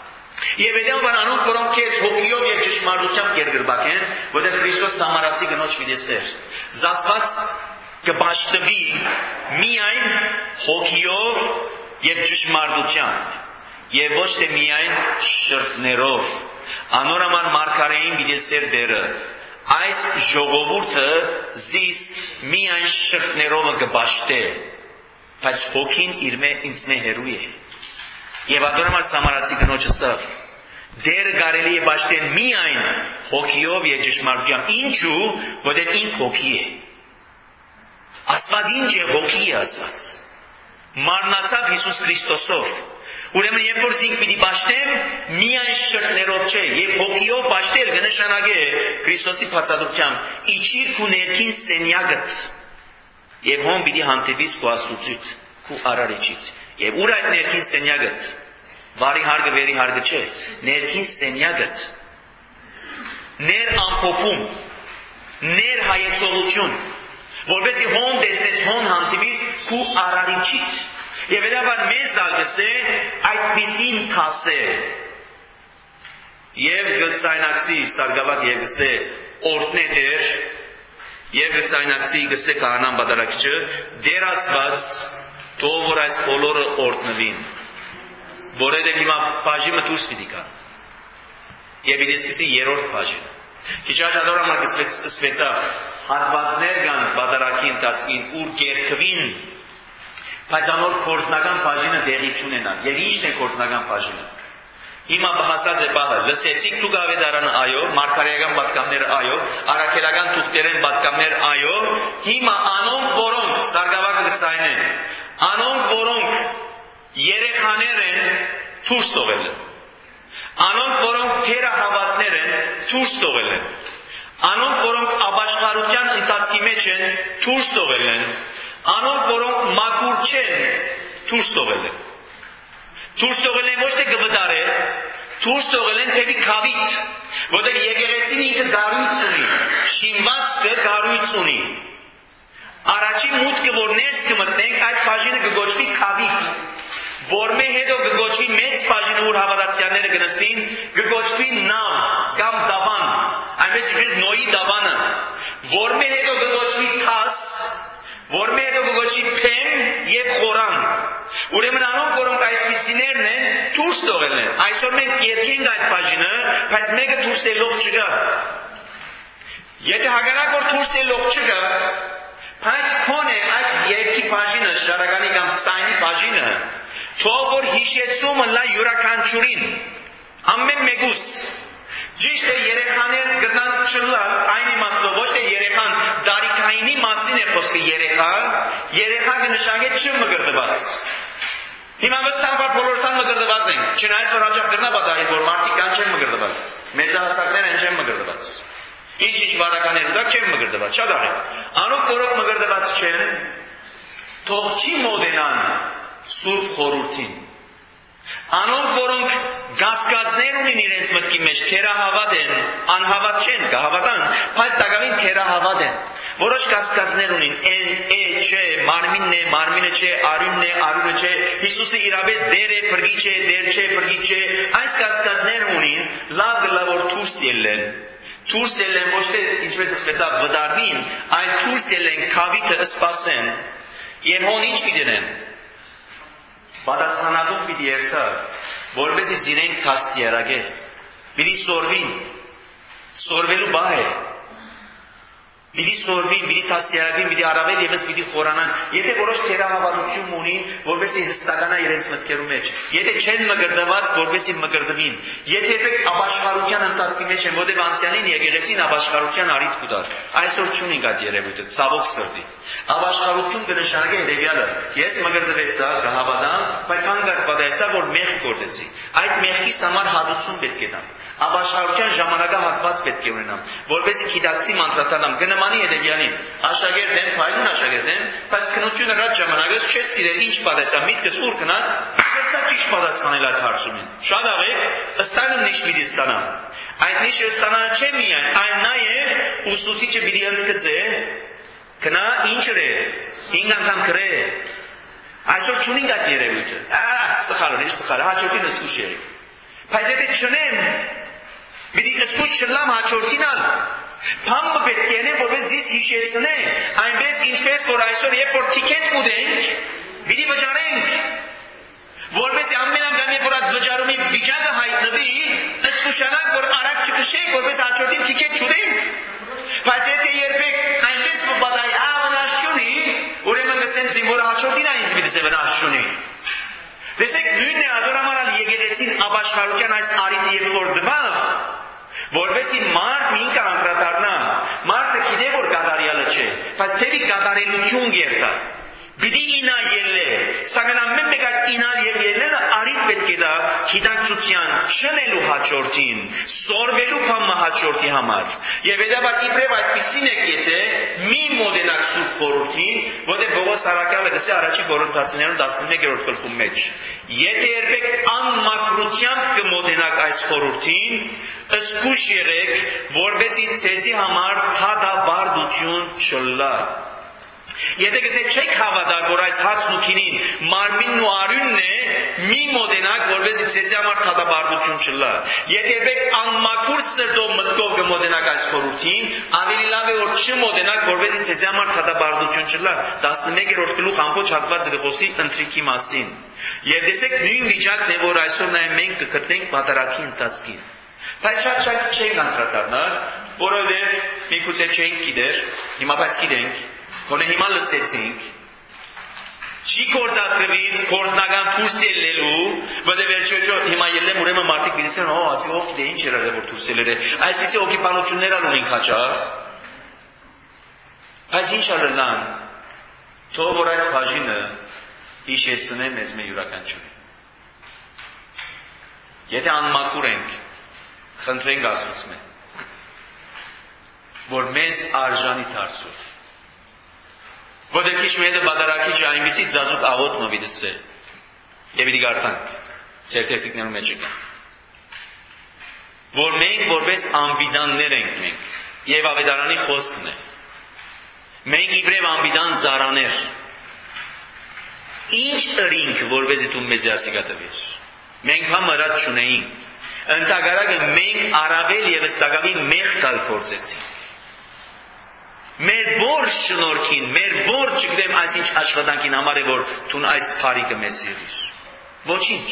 Եվ այդտեղ անոնք, որոնք քեզ հոգիով եւ ճշմարտությամբ երկրպագ են, որտեղ Քրիստոս Սամարացի գնոջ միտեսեր, զասված կպաշտվի միայն հոգիով եւ ճշմարտությամբ եւ ոչ թե միայն շրթներով։ Անորոման մարգարեին միտեսեր դերը, այս ժողովուրդը զիս միայն շրթներով կպաշտե, բայց հոգին իր մե ինձ մե հերու է։ Եվ ատորոման Սամարացի գնոջը սա դերը կարելի է պաշտել միայն հոգիով եւ ճշմարտությամբ։ Ինչու, որտեղ ինք հոգի է։ Աստված ինչ է հոգի է ասված։ Մարմնացավ Հիսուս Քրիստոսով։ Ուրեմն երբ որ զինք պիտի պաշտեմ, միայն շրթներով չէ, եւ հոգիով պաշտել կնշանակե Քրիստոսի բացատրությամբ իջիր քու ներքին սենյակդ եւ հոն պիտի հանդիպիս քու Աստուծիդ, քու արարիչիդ։ Եվ ուր այդ ներքին սենյակդ, վարի հարգը վերի հարգը չէ, ներքին սենյակդ, ներ ամփոփում, ներ հայեցողություն, որովհետեւ հոն դեսնես հոն հանդիպիս քու արարիչիդ։ Եվ հետաբար մեզ ալգսե այդպիսին կասե և գծայնակցի սարգավակ և գսե օրդն է դեր և գծայնակցի գսե կահանան բադարակիչը դեր ասված թող որ այս բոլորը օրդնվին որովհետև հիմա բաժիմը դուրս պիտի կան և պիտի սկսի երրորդ բաժինը քիչ աշատոր համար սկսվեցավ հատվածներ կան բադարակի ընթացքին ուր կերքվին բայց անոր կորձնական բաժինը դեղի չունենան։ Եվ ի՞նչն է կորձնական բաժինը։ Հիմա հասած է բաղը, լսեցիք դուք ավետարանը այո, մարգարեական պատգամները այո, առաքելական թուղթերեն պատգամներ այո, հիմա անոնք որոնք սարգավակը գծայնեն, անոնք որոնք երեխաներ են դուրս տողել են, անոնք որոնք թերահավատներ են դուրս տողել են, անոնք որոնք ապաշխարության ընթացքի մեջ են դուրս տողել են, անոնք որոնք մաքուր չեն դուրս տողել են դուրս տողել են ոչ թե գվտարել դուրս տողել են թևի քավիտ որտեղ եկեղեցին ինքը գարույց ունի շինվածքը գարույց ունի առաջին մուտքը որ ներս կմտնենք այդ բաժինը կգոչվի քավիտ որմե հետո կգոչվի մեծ բաժինը որ հավատացյալները կնստին կգոչվի նավ կամ դավան այնպես ինչպես նոյի դավանը որմե հետո կգոչվի քաս որմե հետո կգոչվի փեմ եւ խորան ուրեմն անոնք որոնք այսպիսիներն են դուրս տողել են այսօր մենք երկենք այդ բաժինը բայց մեկը դուրս ելող չկա եթե հագանակ որ դուրս ելող չկա բայց քոնե այդ երկի բաժինը շարականի կամ ցայնի բաժինը թող որ հիշեցումը լա յուրաքանչյուրին ամեն մեկուս Ճիշտ է երեխաներ գտնան չլան այն իմաստով ոչ թե երեխան դարիքայինի մասին է խոսքը երեխա երեխա կնշանակե չմգրդված հիմա վստահաբար բոլորսան մգրդված են չնայած որ հաջող գրնա բադարի որ մարդիկ կան չեն մգրդված մեծահասակներ են չեն մգրդված ինչ-ինչ վարականներ ուտակ չեն մգրդված շատ արեք անոնք որոնք մգրդված չեն թող չի մոդենան սուրբ խորհրդին անոնք որոնք գասգազներ ունին իրենց մտքի մեջ թերահավատ են անհավատ չեն կհավատան բայց տակավին թերահավատ են որոշ գասգազներ ունին են է չէ մարմինն է մարմինը չէ արյունն է արյունը չէ Հիսուսը իրապես դեր է փրկիչ է դեր չէ փրկիչ չէ այս գասգազներ ունին լավ լավ որ դուրս ելեն դուրս ելեն ոչ թե ինչպես ասվեցավ վդարվին այլ դուրս ելեն քավիթը սպասեն եւ հոն ինչ պիտենեն Պատասխանատուն պիտի երթա, որպեսզի զիրեն կաստիարակեր, պիտի սորվին, սորվելու բահ է, պիտի սորվին, պիտի կաստիարակին, պիտի առավել ևս պիտի խորանան, եթե որոշ թերահավատություն ունի, որպեսզի հստականա իրենց մտքերու մեջ, եթե չեն մգրդված, որպեսզի մգրդվին, եթե եպեք ապաշխարության ընթացքի մեջ են, որտեղ անցյալին եկեղեցին ապաշխարության առիթ կուտար, այսօր չունենք այդ երևույթը, ցավոք սրտի, ապաշխարություն կնշանակե հետևյալը, ես մգրդվեցա, կհավատամ, բայց հանգած պատահեցա, որ մեղք գործեցի, այդ մեղքիս համար հատուցում պետք է տամ, ապաշխարության ժամանակահատված պետք է ունենամ, որպեսզի գիտակցի մանրատանամ, գնմանի հետևյալին, աշակերտ եմ, փայլուն աշակերտ եմ, բայց քնությունը ռատ ժամանակս չես գիտեր ինչ պատահեցա, միտքս ուր գնաց, սկսա ճիշտ պատասխանել այդ հարցումին։ Շատ աղեք, ըստանում նիշ պիտի ստանամ։ Այդ նիշը ստանալը չէ միայն, այլ նաև ուսուցիչը պիտի ընդգծե, գնա ինչ է, հինգ անգամ գրե։ Այսօր չունենք այդ երևույթը։ Ահ, սխալը, իր սխալը, հաջորդին ըսկուշ է։ Բայց եթե չնեմ, պիտի ըսկուշ չլամ հաջորդինալ։ Փամը պետք է որպես զիս հիշեցնե, այնպես ինչպես որ այսօր երբ որ տիկետ ուտենք, պիտի վճարենք, որպես ամեն անգամ երբ որ այդ վճարումի վիճակը հայտնվի, ըսկուշանանք որ արագ չքշենք, որպես հաջորդին տիկետ չուտենք, բայց եթե երբեք այնպես պատահի, ա վնաս չունի, ուրեմն գսեմ զինվորը հաջորդին այնց պիտի վնաս չունի։ Տեսեք նույնն է ադորամարալ եկեղեցին ապաշխարության այս առիթը երբ որ դվավ, Որովհետեւ մարդ ինքը անդրադառնա, մարդը գիտե որ կատարյալը չէ, բայց թեպի կատարելություն գերտա։ Պիտի ինա ելլե, սակայն ամեն մեկը ինալ եւ ելնելը արիտ պետք է դա գիտակցության շնելու հաջորդին, սորվելու բամը հաջորդի համար։ Եվ հետաբար իբրև այդպիսին եք եթե մի մոդենակ Սուրբ խորհրդին, որտեղ Պողոս առաքյալը գսե առաջի Կորինթացիներուն տասնմեկերորդ գլխում մեջ։ Եթե երբեք անմակրությամբ կմոդենակ այս խորհրդին, ըսկուշ եղեք, որպեսզի ցեզի համար թադաբարդություն չլա։ Եթե գսե չեք հավատալ, որ այս հացն ու քինին մարմինն ու արյունն է, մի մոդենակ, որպեսզի ցեզի համար թադաբարդություն չլա։ Եթե երբեք անմաքուր սրտով մտքով կմոդենակ այս խորհրդին, ավելի լավ է որ չմոդենակ, որպեսզի ցեզի համար թադաբարդություն չլա։ տասնմեկերորդ գլուխ ամբողջ հատվածը կխոսի ընթրիքի մասին։ Եվ տեսեք նույն վիճակն է, որ այսօր նաև մենք կգտնենք պատարագի ընթացքին։ Բայց շատ շատ չենք անդրադառնալ, որովհետև մի քուցե չենք գիտեր, հիմա բայց գիտենք, գոնե հիմա լսեցինք, չի կործադրվի կործնական դուրս ելնելու, որտեղ վերջոջո հիմա ելնեմ ուրեմն մարդիկ գիտեն, օ, ասի ով գիտե ինչ էր եղել որ դուրս ելել է։ Այսպիսի օկիպանություններ ունենք հաճախ։ Բայց ինչ ալլան, թող որ այդ բաժինը հիշեցնե մեզ մեր յուրաքանչյուրին։ Եթե անմաքուր ենք, խնդրենք Աստծուն, որ մեզ արժանի դարձուր։ Որտեղ քիչ մետը բادرակիչ այնպիսի ծածուկ աղոտ մովիդսը։ Եվ դի գարտանք ծեր տեխնիկներում մեջ կա։ Որ մենք որպես ամբիդաններ ենք մենք, եւ ավետարանի խոսքն է։ Մենք իբրև ամբիդան զարաներ։ Ինչ ըրինք որպեսզի դու մեզ ասիկա տվես։ Մենք համարած չունեինք։ Ընդհակառակը մենք առավել եւս տակավին մեղ կալ փորձեցինք։ Մեր որ շնորհքին, մեր որ չգիտեմ այսինչ աշխատանքին համար է որ դու այս բարիկը մեզ եղիր։ Ոչինչ։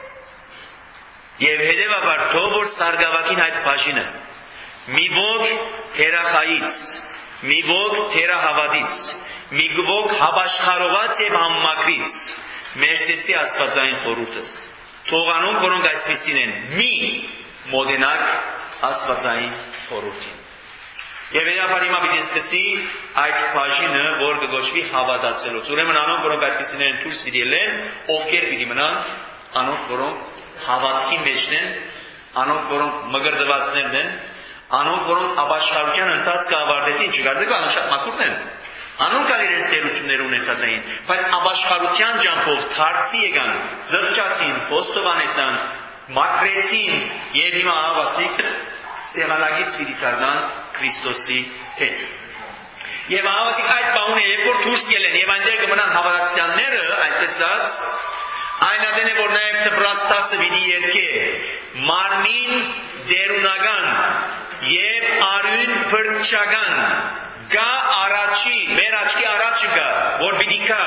Եվ հետևաբար թող որ սարգավակին այդ բաժինը մի ոգ թերախայից, մի ոգ թերահավատից, մի ոգ հավաշխարողած եւ համմակրից մերսեսի աստվածային խորհուրդս։ Թողանոնք որոնք այսպիսին են մի մոդենակ աստվածային խորհրդին։ Եվ երբար հիմա պիտի սկսի այդ բաժինը, որ կգոչվի հավատացելուց։ Ուրեմն անոնք, որոնք այդպիսին են դուրս պիտի ելեն, ովքեր պիտի մնան, անոնք, որոնք հավատքի մեջն են, անոնք, որոնք մգրդվածներն են, անոնք, որոնք ապաշխարության ընթացքը ավարտեցին, չկարծեք անոնք շատ մաքուրն են։ Անոնք ալ իրենց տերությունները ունեցած էին, բայց ապաշխարության ջանքով դարձի եկան, զղջացին, խոստովանեցան, մաքրեցին եւ հիմա ավասիկ սեղանագից պիտի դառնան Քրիստոսի հետ։ Եվ ավասիկ այդ բանը երբ որ դուրս ելեն եւ այնտեղ կմնան հավատացյալները, այսպես ասած, այն ադեն է որ նաեւ դպրաստասը պիտի երկե մարմին դերունական եւ արյուն փրկչական գա առաջի, մեր աչքի առաջը գա, որ պիտի կա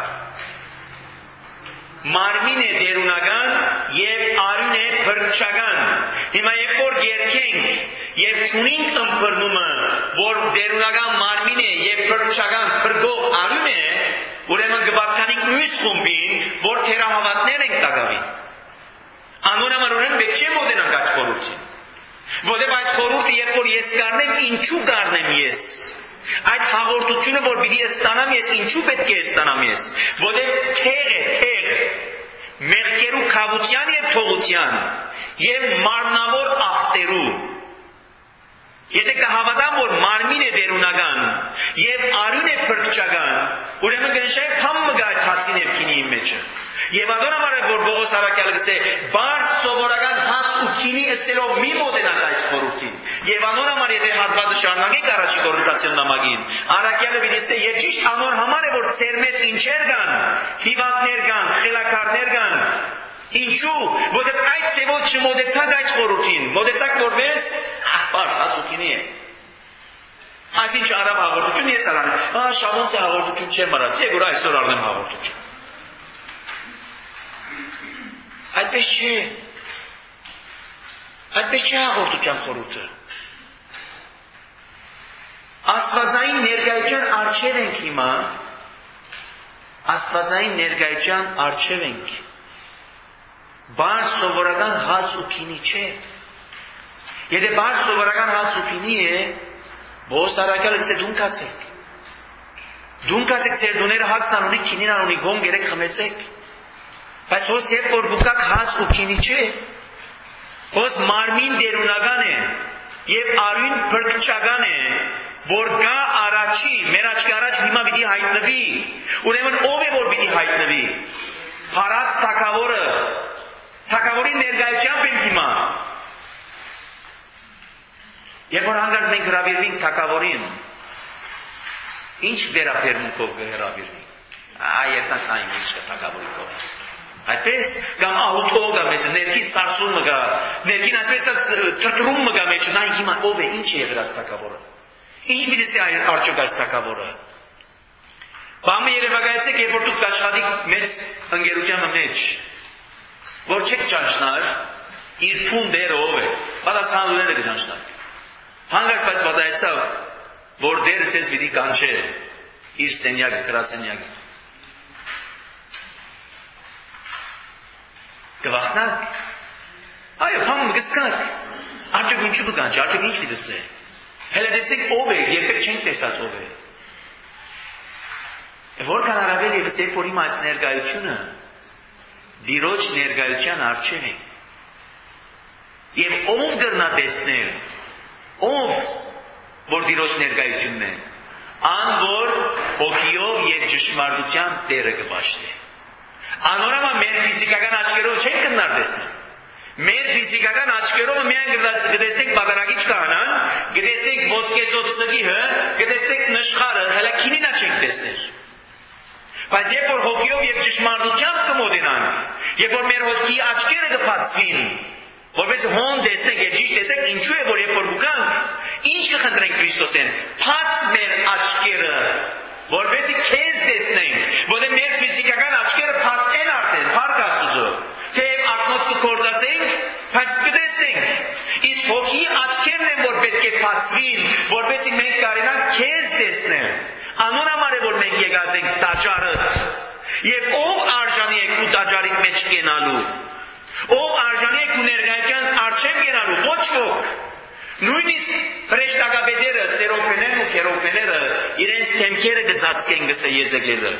մարմին է դերունական եւ արյուն է փրկչական։ Հիմա երբ որ երկենք եւ ճունինք ըմբռնումը, որ դերունական մարմին է եւ փրկչական փրկող արյուն է, ուրեմն կպատկանենք մյուս խումբին, որ թերահավատներ ենք տակավին։ Անոնհամար ուրեմն պետք չէ մոտենանք այդ խորհրդին։ Որտեղ այդ խորհուրդը երբ որ ես կառնեմ, ինչու կառնեմ ես։ Այդ հաղորդությունը որ պիտի ստանամ ես, ինչու պետք է ստանամ ես։ Որտեղ թեղ է, թեղ մեղքերու քավության եւ թողության եւ մարմնավոր ախտերու։ Եթե կհավատամ որ մարմին է դերունական եւ արյուն է փրկչական, ուրեմն գնշայ փամը գա այդ հացին եւ քինի մեջը։ Եվ adonamar որ Պողոս առաքյալը գսե բարձ սովորական հաց ու քինի ըսելով մի մոտենակ այս խորհրդին։ Եվ adonamar եթե հատվածը շարունակենք առաջի Կորինթացիներուն նամակին, առաքյալը պիտի ասե եւ ճիշտ անոր համար է որ ծեր մեջ ինչեր կան, հիվանդներ կան, խելաքարներ կան։ Ինչու? Որտեղ այդ ծևոտ չմոտեցակ այդ խորհրդին, մոտեցակ որպես բարձ հաց ու քինի է։ Այսինչ արավ հաղորդություն ես արան։ Ահա շաբաթ հաղորդություն չեմ արած, եկուր այսօր առնեմ հաղորդություն։ Այդպես չէ։ Այդպես չէ հաղորդության խորհուրդը։ Աստվածային ներկայության արժեր ենք հիմա, աստվածային ներկայության արժեր ենք։ Բարձ սովորական հաց ու քինի չէ։ Եթե բարձ սովորական հաց ու գինի է, Բոս արաքյալը գսե դուն կացեք։ Դուն կացեք ձեր դուները հացն անունի, գինին անունի, գոմ գերեք խմեցեք։ Բայց հոս երբ որ գուկակ հաց ու գինի չէ, հոս մարմին դերունական է եւ արույն փրկչական է, որ գա առաջի, մեր աչքի առաջ հիմա պիտի հայտնվի։ Ուրեմն ով է որ պիտի հայտնվի։ Փարած թագավորը, թագավորի ներկայությամբ ենք հիմա։ Երբ որ հանգած մենք հրավիրվենք թագավորին, ինչ վերաբերմունքով կհրավիրվենք։ Ա երբեք այն ինչ թագավորի կողմ։ Այդպես կամ ահուտով կամ մեզ ներքին սարսումը գա, ներքին ասպես թրթրումը գա մեջ, նա հիմա ով է, ինչ է եղել այս թագավորը։ Ինչ պիտի սի արդյոք այս թագավորը։ Բամը երևակայեցեք, երբ որ դուք աշխատիք մեծ ընկերության մեջ, որ չեք ճանչնար, իր փուն դերը ով է, պատասխանատուները կճանչնար։ Հանգած բայց պատահեցավ, որ դերը սեզ պիտի կանչե իր սենյակը, գրասենյակը։ Կվախնակ։ Այո, համ գսկակ։ Արդյոք ինչու կկանչ, արդյոք ինչ պիտի սե։ Հելը տեսեք ով է, երբեք չենք տեսած ով է։ Որքան առավել ևս երբ որ հիմա այս ներկայությունը դիրոջ ներկայության առջև է։ Եվ ով կրնա տեսնել, ով որ դիրոջ ներկայությունն է, ան որ հոգիով եւ ճշմարտության տերը կպաշտի։ Անորամա մեր ֆիզիկական աչքերով չենք կնար տեսնել։ Մեր ֆիզիկական աչքերով միայն կտեսնենք բادرագիչ քահանան, կտեսնենք ոսկեզոտ սգիհը, կտեսնենք նշխարը, հələ քինինա չենք տեսնել։ Բայց երբ որ հոգիով եւ ճշմարտությամբ կմոտենանք, երբ որ մեր հոգի աչքերը կբացվին, որպես հոն տեսնենք եւ ճիշտ տեսենք, ինչու է որ երբ որ գանք, ինչ կխնդրենք Քրիստոսեն, բաց մեր աչքերը, որպեսզի քեզ տեսնենք, որտեղ մեր ֆիզիկական աչքերը բաց են արդեն, փառք Աստծո, թեև ակնոց կգործածենք, բայց կտեսնենք։ Իսկ հոգի աչքերն են, որ պետք է բացվին, որպեսզի մենք կարողանանք քեզ տեսնել։ Անուն համար է որ մենք եկած ենք տաճարդ, եւ ով արժանի է քու տաճարիդ մեջ կենալու, ով արժանի է քու ներկայության առջև կենալու, ոչ ոք։ Նույնիսկ հրեշտակապետերը, սերոփեներն ու քերոփեները իրենց թեմքերը գծածկեն գսե Եզեկիելը։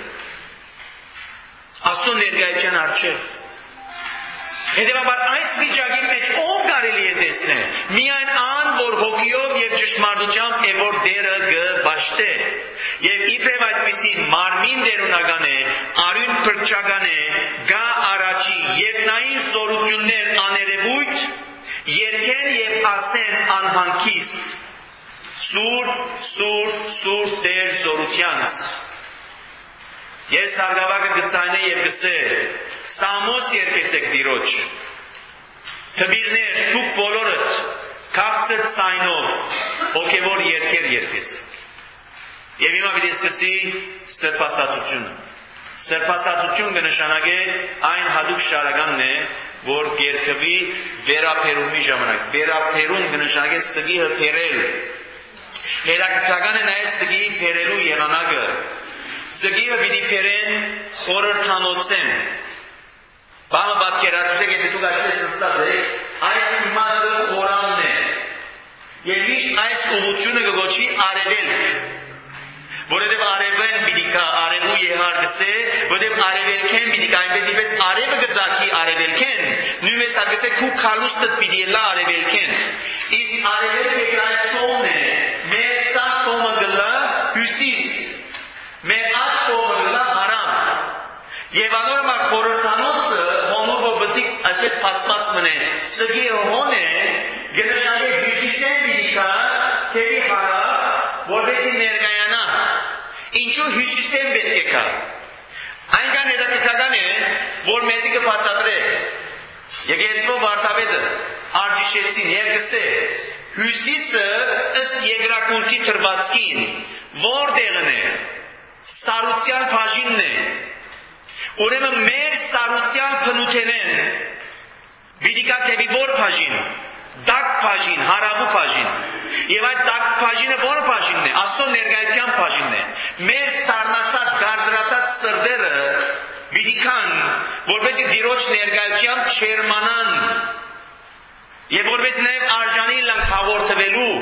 Աստծո ներկայության առջև։ Հետևաբար այս վիճակի մեջ ով կարելի է տեսնել։ Միայն ան, որ հոգիով եւ ճշմարտությամբ է որ դերը կպաշտե։ Եվ իբրև այդպիսի մարմին դերունական է, արյուն փրկչական է, գա առաջի եւ նային զորություններ աներևույթ, երկեն եւ ասեն անհանգիստ։ Սուրբ, սուրբ, սուրբ Տեր զորությանց։ Ես հարգավակը գծայնե եւ գսե, Սամոս երկեցեք դիրոջ, թվիրներ, դուք բոլորդ, քաղցր ցայնով, հոգևոր երկեր երկեցեք։ Եվ հիմա պիտի սկսի սրբասացությունը։ Սրբասացություն կնշանակե այն հատուկ շարականն է, որ երկվի վերապերումի ժամանակ։ Վերապերում կնշանակե սգիհը փերել։ Հետաքրքրական է նաև սգիի փերելու եղանակը։ Սգիհը պիտի փերեն խորհրդանոցեն։ Բանը պատկերացրեք, եթե դուք այսպես նստած եք, այս իմացը խորանն է։ Եվ միշտ այս ուղղությունը կգոչվի արևելք։ Որովհետև արևեն պիտի կա, արևու եհար գսե, որովհետև արևելքեն պիտի կա, այնպես իպես արևը գծակի արևելքեն, նույնպես արգսե քու քալուստդ պիտի ելա արևելքեն։ Իսկ արևելքը այս կողմն է, մեր սաղ կողմը գլա հյուսիս, մեր աջ կողմը գլա հարամ։ Եվ անորմար խորհրդանոցը, հոնուր որ բզդիկ այսպես պացված մնե, սգի հոն է, գնշանե հյուսիսեն պիտի կա, թեպի հարավ, որպեսի ներկայանա։ Ինչու հյուսիսեն պետք է կա։ Այնքան հետաքրքրական է, որ մեզի կբացատրե։ Եկեղեցու վարդապետը արջիշեցին եւ գսե, հյուսիսը ըստ երկրակունքի թրվածքին որտեղն է։ Սարության բաժինն է։ Ուրեմն մեր սարության փնութենեն պիտի կա թեպի որ բաժին։ Դակ բաժին, հարավու բաժին։ Եվ այդ դակ բաժինը որը բաժինն է, Աստծո ներկայության բաժինն է։ Մեր սառնացած, գարձրացած սրտերը պիտի կան, որպեսզի Տիրոջ ներկայությամբ չերմանան։ Եվ որպես նաև արժանի լանք հաղորդվելու։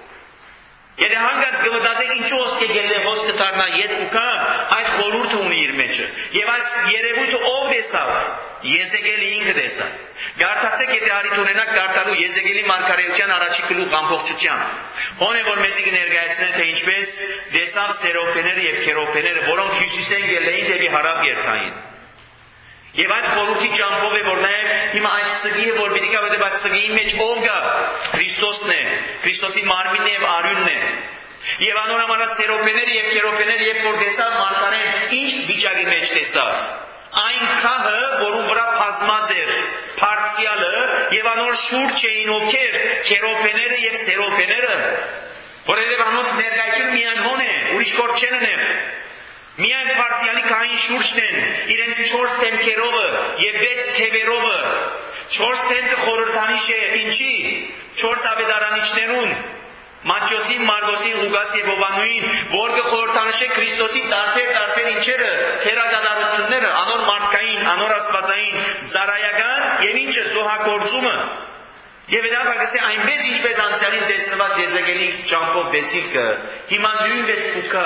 Եթե հանգած գվտացեք ինչու ոսկե գելդեղոս կտարնա ետ ու կա, այդ խորուրդը ունի իր մեջը։ Եվ այս երևույթը ով տեսավ։ Եզեկիելի ինքը տեսավ։ Գարտացեք, եթե արիթ ունենաք գարտալու Եզեկիելի մարգարեության առաջի գլուխ ամբողջությամբ։ Հոն է որ մեզի կներկայացնեն, թե ինչպես տեսավ սերոփեները եւ քերոփեները, որոնք Հյուսիսեն գելեին դեպի հարավ երթային։ Եվ այդ խորհրդի ճամփով է որ նաև հիմա այդ սգիը որ պիտի գա, բայց այդ սգիի մեջ ով գա։ Քրիստոսն է, Քրիստոսի մարմինն է եւ արյունն է։ Եվ անորամարա սերոփեները եւ քերոփեները երբ որ տեսավ մարգարեն ինչ վիճակի մեջ տեսավ։ Այն քահը, որում վրա բազմած էր Փարսիալը եւ անոր շուրջ էին ովքեր քերոփեները եւ սերոփեները, որովհետեւ անոնց ներկայությունը միայն հոն է, ուրիշ կոր չեն ներ։ Միայն Փարսիալի քահին շուրջն են, իրենց չորս թեմքերովը եւ վեց թևերովը, չորս թեմքը խորհրդանիշ է, ինչի, չորս ավետարանիչներուն, Մատթեոսին, Մարգոսին, Ղուկասին եւ Հովաննուին, որ կխորհրդանշե Քրիստոսի տարբեր տարբեր ինչերը, թերագադարությունները, անոր մարդկային, անոր աստվածային, զարայական եւ ինչը զոհագործումը։ Եվ դա գսե այնպես ինչպես անցյալին տեսնված Եզեկիելի ճամփով դեսիլքը, հիմա նույնպես ուկա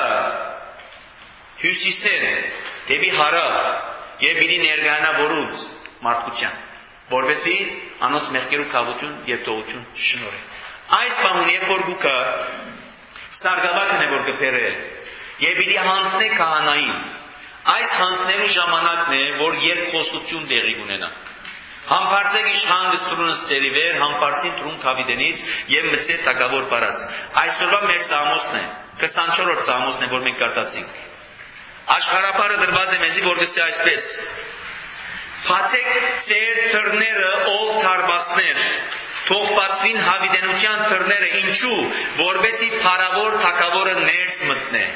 Հյուսիսեն դեպի հարավ եւ պիտի ներգանա որուց մարդկության, որովհետեւ անոնց մեղքերու կավություն եւ տողություն շնորհե։ Այս բանուն երբ որ գուկա սարգավակն է որ կփերել եւ պիտի հանձնե քահանային, այս հանձնելու ժամանակն է որ երկխոսություն տեղի ունենա։ Համբարձեք իշխան գստրունս ծերի վեր, համբարձին տրուն կավիդենից եւ մցե տակավոր բարած։ Այսօրվա մեր սամոսն է, քսանչորրորդ սամոսն է որ մենք կարտացինք։ Աշխարհապարը դրված է մեզի որ գսե այսպես. Բացեք ծեր թռները ով թարբասներ, թող բացվին հավիդենության թռները, ինչու, որովհետեւ փարավոր թակավորը ներս մտնե։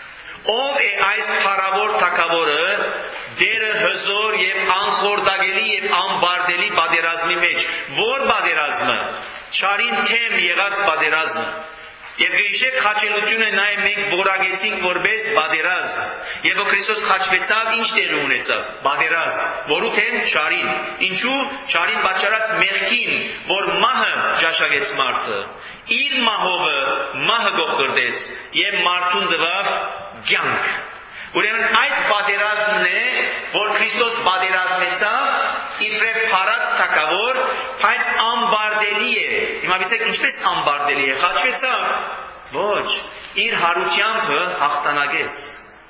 Ով է այս փարավոր թակավորը, դերը հզոր եւ անխորդագելի եւ անբարդելի պատերազմի մեջ, որ պատերազմը, չարին թեմ եղած պատերազմը։ Եվ գիշեր խաչելությունը նաև մենք որագեցինք որպես պատերազմ։ Եվ Քրիստոս խաչվեցավ, ինչ տեղի ունեցավ։ Պատերազմ, որու թեմ չարին։ Ինչու չարին պատճառած մեղքին, որ մահը ճաշակեց մարդը։ Իր մահովը մահը գողգրտեց եւ մարդուն տվավ կյանք։ Ուրեմն այդ պատերազմն է, որ Քրիստոս պատերազմեցավ իբրև փարած թակավոր, բայց անբարդելի է։ Հիմա ասեք ինչպես անբարդելի է, խաչվեցավ։ Ոչ, իր հարությամբ հաղթանակեց։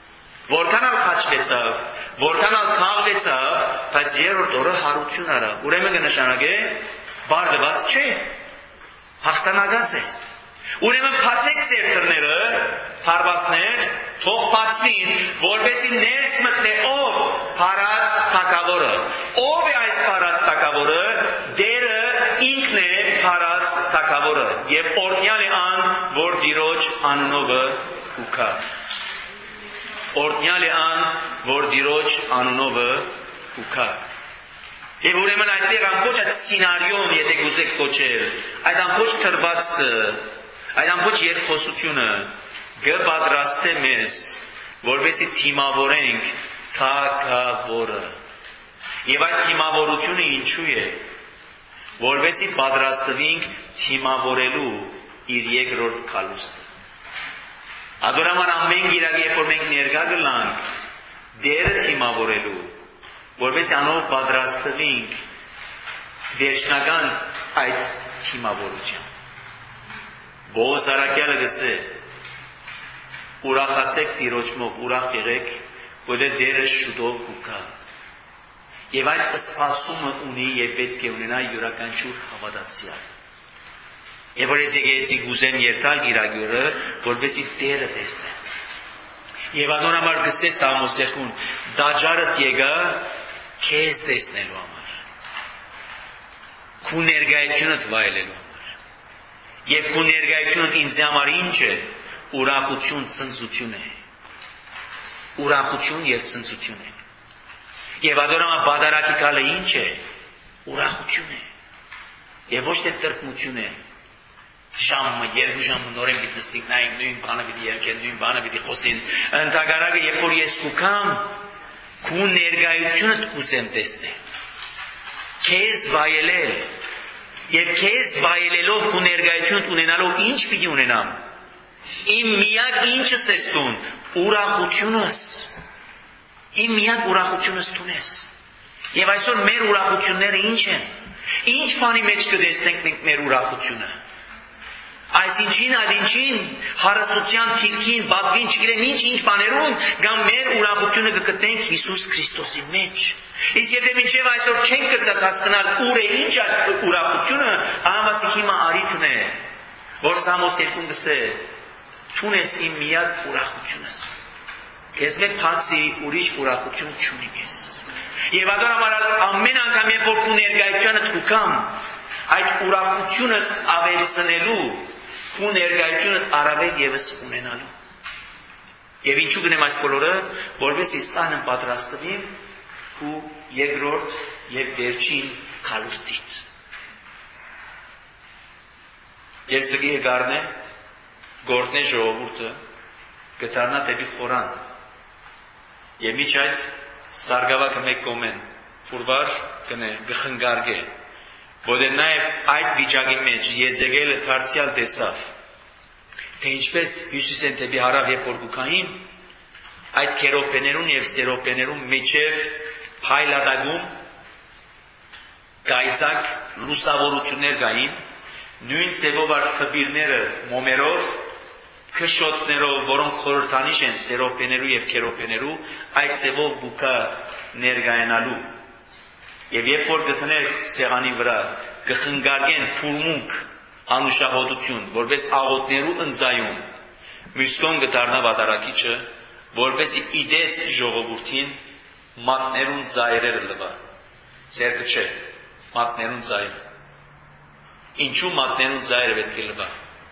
Որքան ալ խաչվեցավ, որքան ալ թաղվեցավ, բայց երրորդ օրը հարություն արավ։ Ուրեմն կնշանակե բարդված չէ, հաղթանակած է։ Ուրեմն բացեք ձեր թռները, թարբասներ, թող բացվին, որպեսզի ներս մտնե ով փարած թակավորը։ Ով է այս փարած թակավորը, դերը ինքն է փարած թակավորը, եւ օրհնյալ է ան, որ Տիրոջ անունովը ուքա։ Օրհնյալ է ան, որ Տիրոջ անունովը ուքա։ Եվ ուրեմն այդտեղ ամբողջ այդ սցենարիոն, եթե գուզեք կոչել, այդ ամբողջ թրվածքը, այդ ամբողջ երկխոսությունը կպատրաստե մեզ, որովհետեւ թիմավորենք թագավորը։ Եվ այդ թիմավորությունը ինչու է, որովհետեւ պատրաստվենք թիմավորելու իր երկրորդ քալուստը։ Ադորաման ամեն գիրակ երբ որ մենք ներկա գլանք դերը թիմավորելու, որովհետեւ անով պատրաստվենք վերջնական այդ թիմավորության։ Բոհոս Արաքյալը գսե. ուրախացեք Տիրոջմով, ուրախ եղեք, որովհետեւ դերը շուտով կգա։ Եվ այդ սպասումը ունի եւ պետք է ունենա յուրաքանչյուր հավատացյալ։ Եվ որ ես եկեցի գուզեմ երթալ գիրագյուրը, որովհետեւ դերը տեսնե։ Եվ անորամար գսե Սամոսեխուն, դաջարդ եկա քեզ տեսնելու համար։ Քու ներկայությունդ վայելելու համար։ Եվ քու ներկայությունդ ինձ համար ինչ է, ուրախություն, ցնծություն է։ Ուրախություն եւ ցնծություն է։ Եվ ադորամա բادرակի կալը ինչ է, ուրախություն է։ Եվ ոչ թե տրտմություն է։ Ժամը, երկու ժամը նորեն պիտի նստենք, նայենք նույն բանը պիտի երկեն, նույն բանը պիտի խոսեն։ Ընդհակառակը երբ որ ես կուքամ, քու ներկայությունդ կուզեմ տեսնել։ Քեզ վայելել, Եվ քեզ վայելելով ու ներկայություն ունենալով ինչ պիտի ունենամ։ Իմ միակ ինչս ես տուն, ուրախությունս։ Իմ միակ ուրախությունս տունես։ Եվ այսօր մեր ուրախությունները ինչ են։ Ինչ բանի մեջ կտեսնենք մենք մեր ուրախությունը։ Այսինչին, այդ ինչին, հարստության թիրքին, բատվին, չգիտեմ ինչ ինչ բաներուն, կամ մեր ուրախությունը կգտնենք Հիսուս Քրիստոսի մեջ։ Իսկ եթե մինչև այսօր չենք կցած հասկանալ ուր է ինչ այդ ուրախությունը, անվասիկ հիմա արիթն է, որ Սամոս երկուն գսե, թունես իմ միակ ուրախությունս։ Քեզ մեկ բացի ուրիշ ուրախություն չունի ես։ Եվ ադոր համար ամեն անգամ երբ որ քու ներկայությանը դուքամ, այդ ուրախությունս ավելցնելու, քու ներկայությունը առավել եւս ունենալու։ Եվ ինչու գնեմ այս բոլորը, որովհետեւ ստանեմ պատրաստվի քու երկրորդ եւ վերջին խալուստից։ Եվ զգի գարնե գործնե ժողովուրդը կդառնա դեպի խորան։ Եվ միջ այդ սարգավակը մեկ կոմեն, փուրվար կնե գխնգարգե, որը նաև այդ վիճակի մեջ Եզեկիելը դարձյալ տեսավ, թե ինչպես հյուսիսեն դեպի հարավ երբ որ գուքային, այդ քերոպեներուն եւ սերոպեներուն միջև փայլատագում գայծակ լուսավորություններ կային, նույն ձևով արդ թբիրները մոմերով, քշոցներով, որոնք խորհրդանիշ են սերոպեներու եւ քերոպեներու, այդ ձևով բուկա ներգայանալու։ Եվ երբ որ գտներ սեղանի վրա կխնգարգեն փուրմունք անուշահոտություն, որպես աղոտներու ընձայում, մյուսկոն կդառնա վատարակիչը, որպեսի իդես ժողովրդին մատներուն ծայրերը լվա։ Ձերքը չէ, մատներուն ծայրը։ Ինչու մատներուն ծայրը պետք է լվա։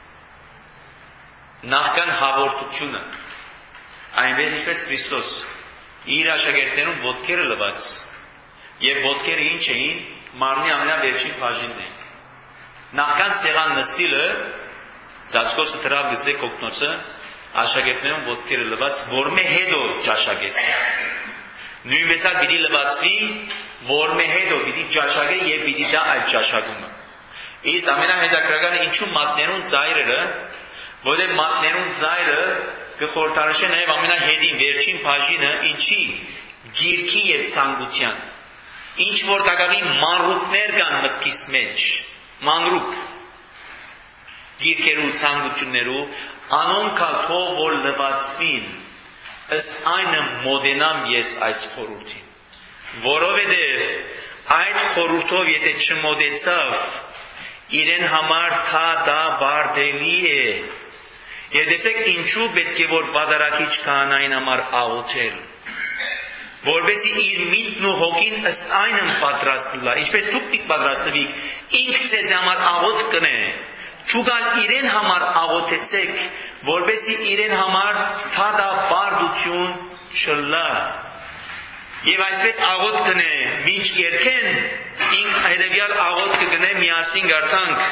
Նախքան հաղորդությունը, այնպես ինչպես Քրիստոս իր աշակերտներուն ոտքերը լվաց, եւ ոտքերը ինչ էին, մարմնի ամենավերջին բաժինն էին։ Նախքան սեղան նստիլը, Ծածկոսը դրավ գսե կոգնոցը, աշակերտներուն ոտքերը լվաց, որ մե հետո ճաշակեցին։ Նույնպես ալ պիտի լվացվի, որ մե հետո պիտի ճաշակե եւ պիտի դա այդ ճաշակումը։ Իսկ ամենահետաքրքրականը ինչու մատներուն ծայրերը, որտեղ մատներուն ծայրը կխորհրդանշե նաև ամենահետին վերջին բաժինը ինչի գիրքի եւ ցանկության։ Ինչ որ դակավի մանրուկներ կան մտքիս մեջ, մանրուկ գիրքերու ցանկություններու, անոնք թող որ լվացվին, ըստ այնը մոդենամ ես այս խորհրդին։ Որովհետև այդ խորհրդով եթե չմոդեցավ, իրեն համար թա դա բարդելի է։ Եվ տեսեք ինչու պետք է որ պատարակիչ քահանային համար աղոթել, որովհետեւ իր միտքն ու հոգին ըստ այնն պատրաստ լա, ինչպես դուք պիտի պատրաստվիք, ինք ձեզ համար աղոթ կնե, դուք ալ իրեն համար աղոթեցեք, որովհետեւ իրեն համար թա դա բարդություն չլա։ Եվ այսպես աղոթ կնե, մինչ երկեն, ինք հետևյալ աղոթ կգնե միասին գարտանք։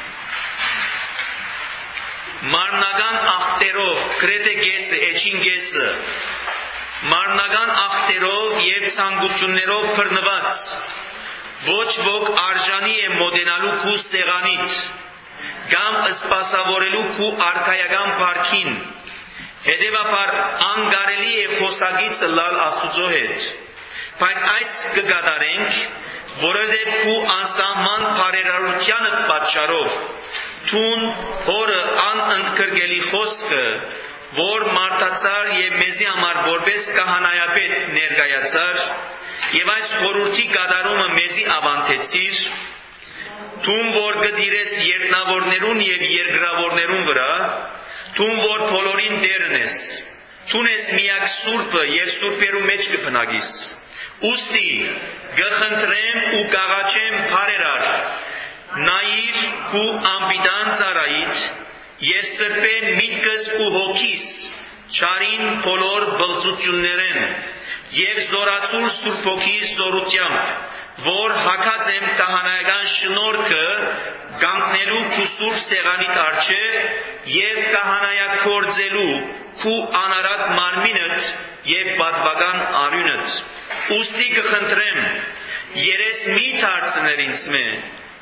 Մարմնական ախտերով, գրեթե գեսը, էջին գեսը, մարմնական ախտերով եւ ցանկություններով բռնված, ոչ ոք արժանի է մոդենալու քու սեղանիդ, կամ սպասավորելու քու արքայական парքին, հետևաբար անգարելի է խոսակիցը լալ Աստուծո հետ, բայց այս կգադարենք, որովհետև քու անսահման բարերարությանը պատճառով թուն հորը անընդգրկելի խոսքը, որ մարդացար եւ մեզի համար որպես կահանայապետ ներկայացար, եւ այս խորհրդի կատարումը մեզի ավանդեցիր, թուն որ գդիրես երկնավորներուն եւ երկրավորներուն վրա, թուն որ բոլորին դերն ես, թուն ես միակ սուրբը եւ սուրբերու մեջ կփնագիս, ուստի գխնդրեմ ու կաղաչեմ բարերար, նայիր ու ամբիդան ծարայիդ, ես սրբեմ միտքս ու հոգիս, չարին բոլոր բղծություններեն, և զորացուր սուրբ հոգիս զորությամբ, որ հագած եմ կահանայական շնորհքը կանգնելու քու սուրբ սեղանիդ առջև և կահանայակործելու քու անարատ մարմինդ և պատվական արյունդ, ուստի կխնդրեմ, երես մի դարձներ ինձ մե,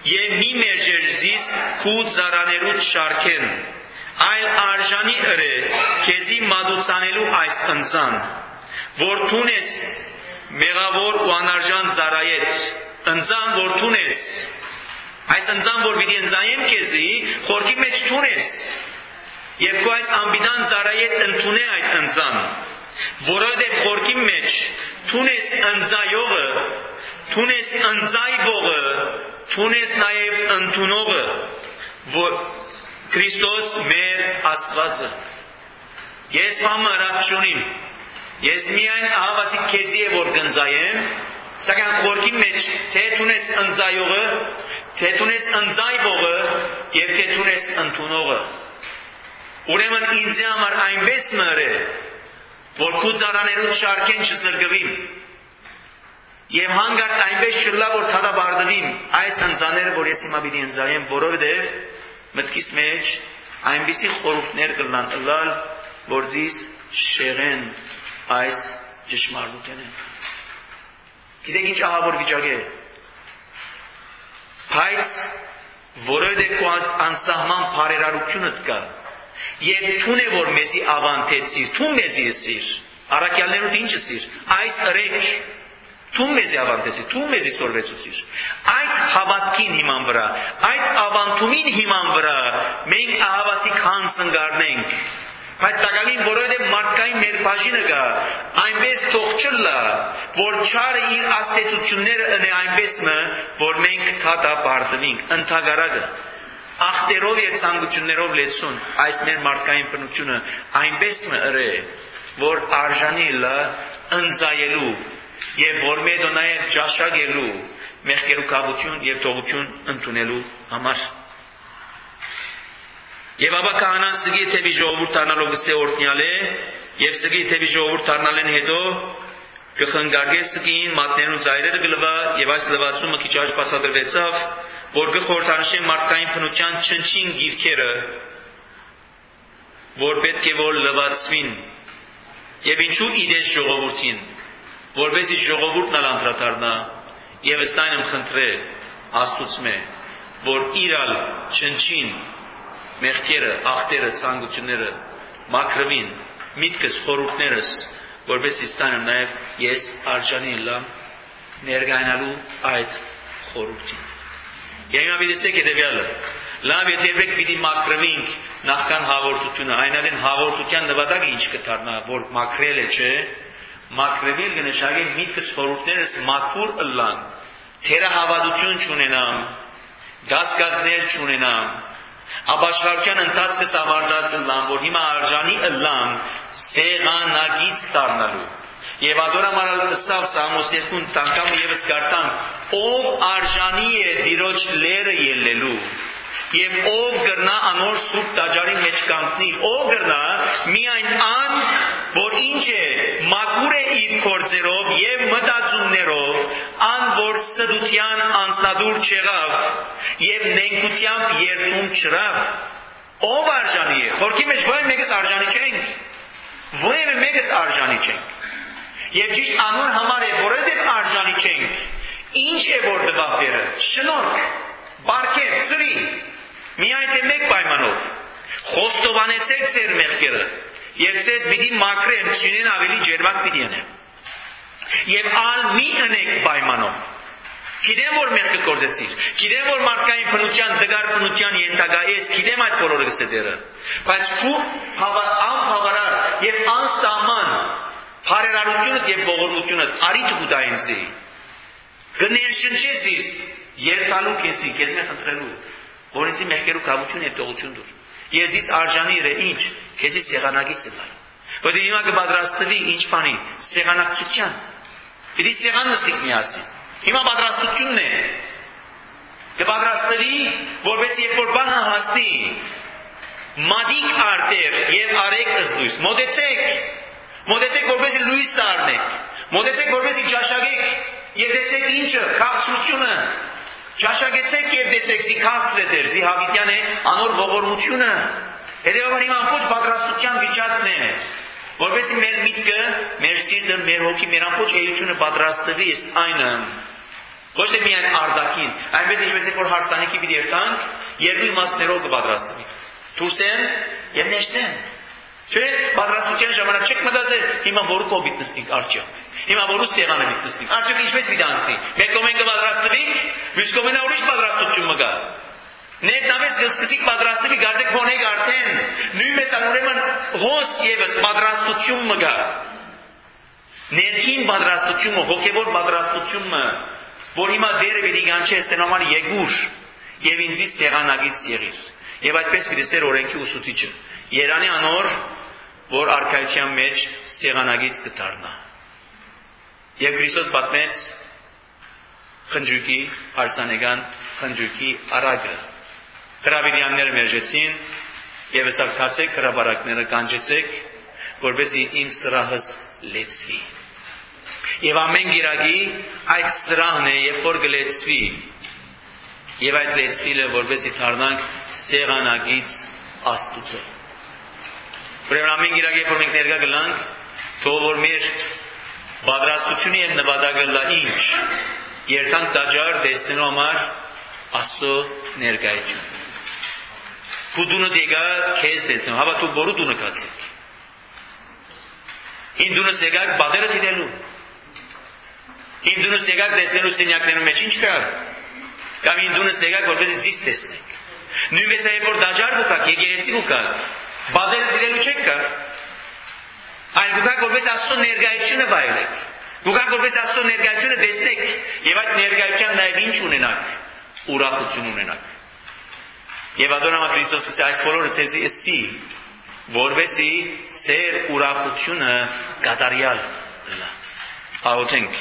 եւ մի մերժերզիս քու ծառաներուց շարքեն, այլ արժանի ըրե քեզի մատուցանելու այս ընծան, որ թունես մեղավոր ու անարժան ծառայեց, ընծան որ թունես, այս ընծան որ պիտի ընծայեմ քեզի, խորքի մեջ թունես, եւ քու այս ամբիդան ծառայեց ընդունե այդ ընծան, որովհետեւ խորքի մեջ թունես ընծայողը, թունես ընծայվողը, թունես նաև ընդունողը, որ Քրիստոս մեր Աստվածը։ Ես բամը հրապ չունիմ, ես միայն ահավասի քեզի է որ գնձայեմ, սակայն խորքի մեջ թե թունես ընծայողը, թե թունես ընծայվողը եւ թե թունես ընդունողը։ Ուրեմն ինձ համար այնպես մըր է, որ քու ծառաներուց շարքեն չզրկվիմ, եւ հանգարց այնպես չլա որ թադաբարդվիմ այս ընծաները, որ ես հիմա պիտի ընծայեմ, որովհետեւ մտքիս մեջ այնպիսի խորհուրդներ կլան ըլալ, որ զիս շեղեն այս ճշմարտությունը։ Գիտեք ինչ ահավոր վիճակ է։ Բայց որովհետեւ քո անսահման բարերարությունդ կա, եւ թուն է որ մեզի ավանտեցիր, թուն մեզի եսիր, առաքյալներուդ ինչ եսիր, այս ըրեք Թուն մեզի ավանտեցիր, թուն մեզի սորվեցուցիր։ Այդ հավատքին հիման վրա, այդ ավանտումին հիման վրա մենք ահավասի քանց ընկարնենք։ Բայց տակավին որովհետև մարդկային ներբաժինը կա, այնպես թող չլա, որ չարը իր աստեցությունները ընե այնպես մը, որ մենք թադաբարդվենք, ընդհակառակը։ Ախտերով եւ ցանկություններով լեցուն այս մեր մարդկային բնությունը այնպես մը ըրե, որ արժանի լա ընծայելու եւ որ մեդո նաեւ ճաշակելու մեղքերուկավություն եւ թողություն ընդունելու համար։ Եվ ապա քահանան սգի թեւի ժողովուրդ դառնալով գսե օրտնյալ է եւ սգի թեւի ժողովուրդ դառնալեն հետո կխնգարգե սգին մատներուն ծայրերը գլվա եւ այս լվացումը քիչ առաջ բացատրվեցավ, որ գխորտանշեն մարդկային բնության չնչին գիրքերը, որ պետք է որ լվացվին եւ ինչու իդես ժողովրդին, որովհետեւ ժողովուրդն ալ անդրադառնա եւ ըստայն եմ խնդրե Աստուծմե, որ իրալ չնչին մեղքերը, ախտերը, ցանկությունները մաքրվին, միտքս խորհուրդներս, որպես իստանեմ նաև ես արժանի լամ ներգայնալու այդ խորհրդին։ Եվ հիմա պիտի հետևյալը, լավ եթե երբեք պիտի մաքրվենք նախքան հաղորդությունը, այնավեն հաղորդության նվատակը ինչ կդառնա, որ մաքրել է, չէ, մաքրվել կնշանակի միտքս խորհուրդներս մաքուր ըլլան, թերահավատություն չունենամ, գասգազներ չունենամ, ապաշխարության ընթացքս ավարտած ըլլամ, որ հիմա արժանի ըլլամ սեղանագից դառնալու։ Եվ ադորամարալ ըսավ Սամոս երկուն տանկամը եւս գարտանք, ով արժանի է դիրոջ լերը ելնելու, եւ ով գրնա անոր սուրբ տաճարի մեջ կանգնի, ով գրնա միայն ան, որ ինչ է, մաքուր է իր գործերով եւ մտածումներով, ան, որ սդության անձնադուր չեղավ եւ նենգությամբ երթում չրավ, ով արժանի է, խորքի մեջ ո՞ր մեկս արժանի չենք, ո՞ր մեկս արժանի չենք։ Եվ ճիշտ անոր համար է, որովհետև արժանի չենք, ինչ է որ դվապերը, շնորհք, բարքեր, սրի, միայն թե մեկ պայմանով, խոստովանեցեք ձեր մեղքերը, եւ ձեզ պիտի մաքրեմ, քյունեն ավելի ջերմակ պիտի անեմ։ Եվ ալ մի ընեք պայմանով։ Գիտեմ որ մեղքը կործեցիր, գիտեմ որ մարդկային բնության, դգար բնության ենթակա ես, գիտեմ այդ բոլորը գսեդերը, բայց քու անբավարար եւ անսահման հարերարությունդ եւ ողորմությունդ արիտ ուտա ինձի, գներշնչես իս, երթալու քեզի, քեզմե խնդրելու, որ ինձի մեղքերու կավություն եւ տողություն դուր։ Ես իս արժանի էր ինչ, քեզի սեղանագից ըլլալ։ Որտեղ հիմա կպատրաստվի ինչ բանի, սեղանակցության։ Պիտի սեղան նստիկ միասին։ Հիմա պատրաստությունն է։ Կպատրաստվի, որպես երբ որ բանը հասնի, մադիկ արտեր եւ արեք ըստույս, մոտեցեք, մոտեցեք որպես լույս առնեք, մոտեցեք որպես ճաշակեք եւ տեսեք ինչը, քաղցրությունը, ճաշակեցեք եւ տեսեք զի քաղցր է դեր, զի հավիտյան է անոր ողորմությունը։ Հետեւաբար հիմա ամբողջ պատրաստության վիճակն է, որովհետեւ մեր միտքը, մեր սիրտը, մեր հոգի, մեր ամբողջ էությունը պատրաստվի ըստ այնը, Ոչ թե միայն արդակին, այնպես ինչպես որ հարսանիքի պիտի երթանք, երկու իմաստներով կպատրաստվի։ Դուրսեն եւ ներսեն։ Չէ՞, պատրաստության ժամանակ չեք մտածել, հիմա որը կոպիտ նստիկ արջյա։ Հիմա որը սեղանը պիտի նստիկ։ Արջյա ինչպես պիտի անցնի։ Մեկ կողմեն կպատրաստվի, մյուս կողմեն ուրիշ պատրաստություն մգա։ Ներտնավես կսկսիկ պատրաստվի, գարձեք հոնեք արդեն, նույնպես ուրեմն հոս եւս պատրաստություն մգա։ Ներքին պատրաստությունը, հոգևոր պատրաստությունը, որ հիմա դերը պիտի կանչի սենոման եգուր եւ ինձի սեղանագից եղիր։ Եվ այդպես պիտի սեր օրենքի ուսուցիչը։ Երանի անոր, որ արքայության մեջ սեղանագից կդառնա։ Եվ Քրիստոս պատմեց խնջույքի, հարսանեկան խնջույքի արագը։ Հրավիրյանները մերժեցին եւ ասացեք հրաբարակները կանջեցեք, որովհետեւ իմ սրահս լեցվի։ Եվ ամեն գիրագի այդ սրահն է, երբ որ գլեցվի, եւ այդ լեցվիլը որովհետեւ դառնանք սեղանագից Աստուծո։ Ուրեմն ամեն գիրագի երբ որ մենք ներկա գլանք, թող որ մեր պատրաստությունը եւ նպատակը լա ինչ, երթանք տաճար տեսնելու համար Աստծո ներկայություն։ Քու դունը դեգա քեզ տեսնու, հավա դու որու դունը կացեք։ Ին դունը սեգակ բادرը դիտելու։ Ին դունը սեգակ տեսնելու սենյակներում մեջ ինչ կա։ Կամ ին դունը սեգակ որպես զիս տեսնեք։ Նույնպես է որ դաջար գուկակ, եկեղեցի գուկակ, բادرը դիտելու չեք կա։ Այն գուկակ որպես Աստծո ներկայությունը վայելեք։ Գուկակ որպես Աստծո ներկայությունը տեսնեք եւ այդ ներկայության նաեւ ինչ ունենաք, ուրախություն ունենաք։ Եվ Ադոնամա Քրիստոսը այս բոլորը ցեզի էսի, որովհետեւ ծեր ուրախությունը կատարյալ լա։ Աղոթենք։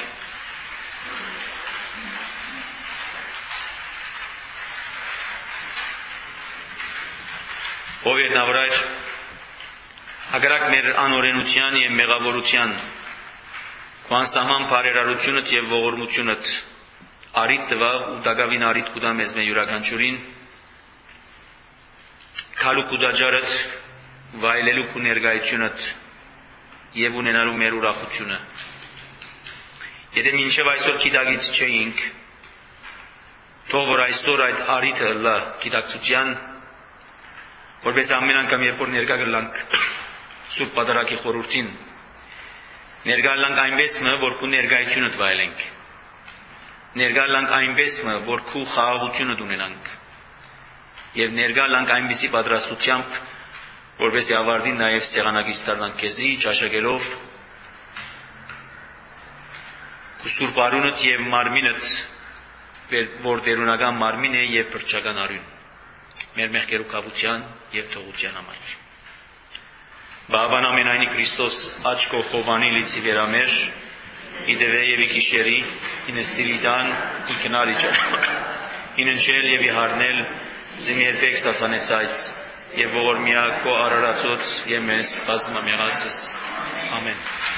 Ով ետնավրայր, հակառակ մեր անօրենության եւ մեղավորության, քանսահման բարերարությունդ եւ ողորմությունդ, արիտ տվա ու դակավին արիտ կուտա մեզ մեր յուրաքանչյուրին, քալու կուտաջարդ, վայելելու քու ներկայությունդ եւ ունենալու մեր ուրախությունը։ Եթե մինչեւ այսօր գիտակից չէինք, թող որ այսօր այդ արիթը լա գիտակցության, որպես ամեն անգամ երբ որ ներկա գլանք Սուրբ Պատարագի խորհրդին, ներկա գլանք այնպես մը, որ քու ներկայությունդ վայելենք, ներկա գլանք այնպես մը, որ քու խաղաղությունդ ունենանք, եւ ներկա գլանք այնպիսի պատրաստությամբ, որպես ավարտի նաեւ սեղանագից դառնանք քեզի ճաշակելով քու Սուրբ արյունդ եւ մարմինդ, որ դերունական մարմին է եւ բրճական արյուն, մեր մեղքերու կավության եւ թողության համար։ Բաբան ամենայնի Քրիստոս աչքո խովանի լիցի վերամեր, իդևե եւ իքիշերի, ինստիլիտան, իքնարիճ, ինընջել եւ իհարնել, զիմերբեք սասանեցայց, եւ ողորմիա քո արարածոց եւ մեզ բազմամեղացս։ Ամեն։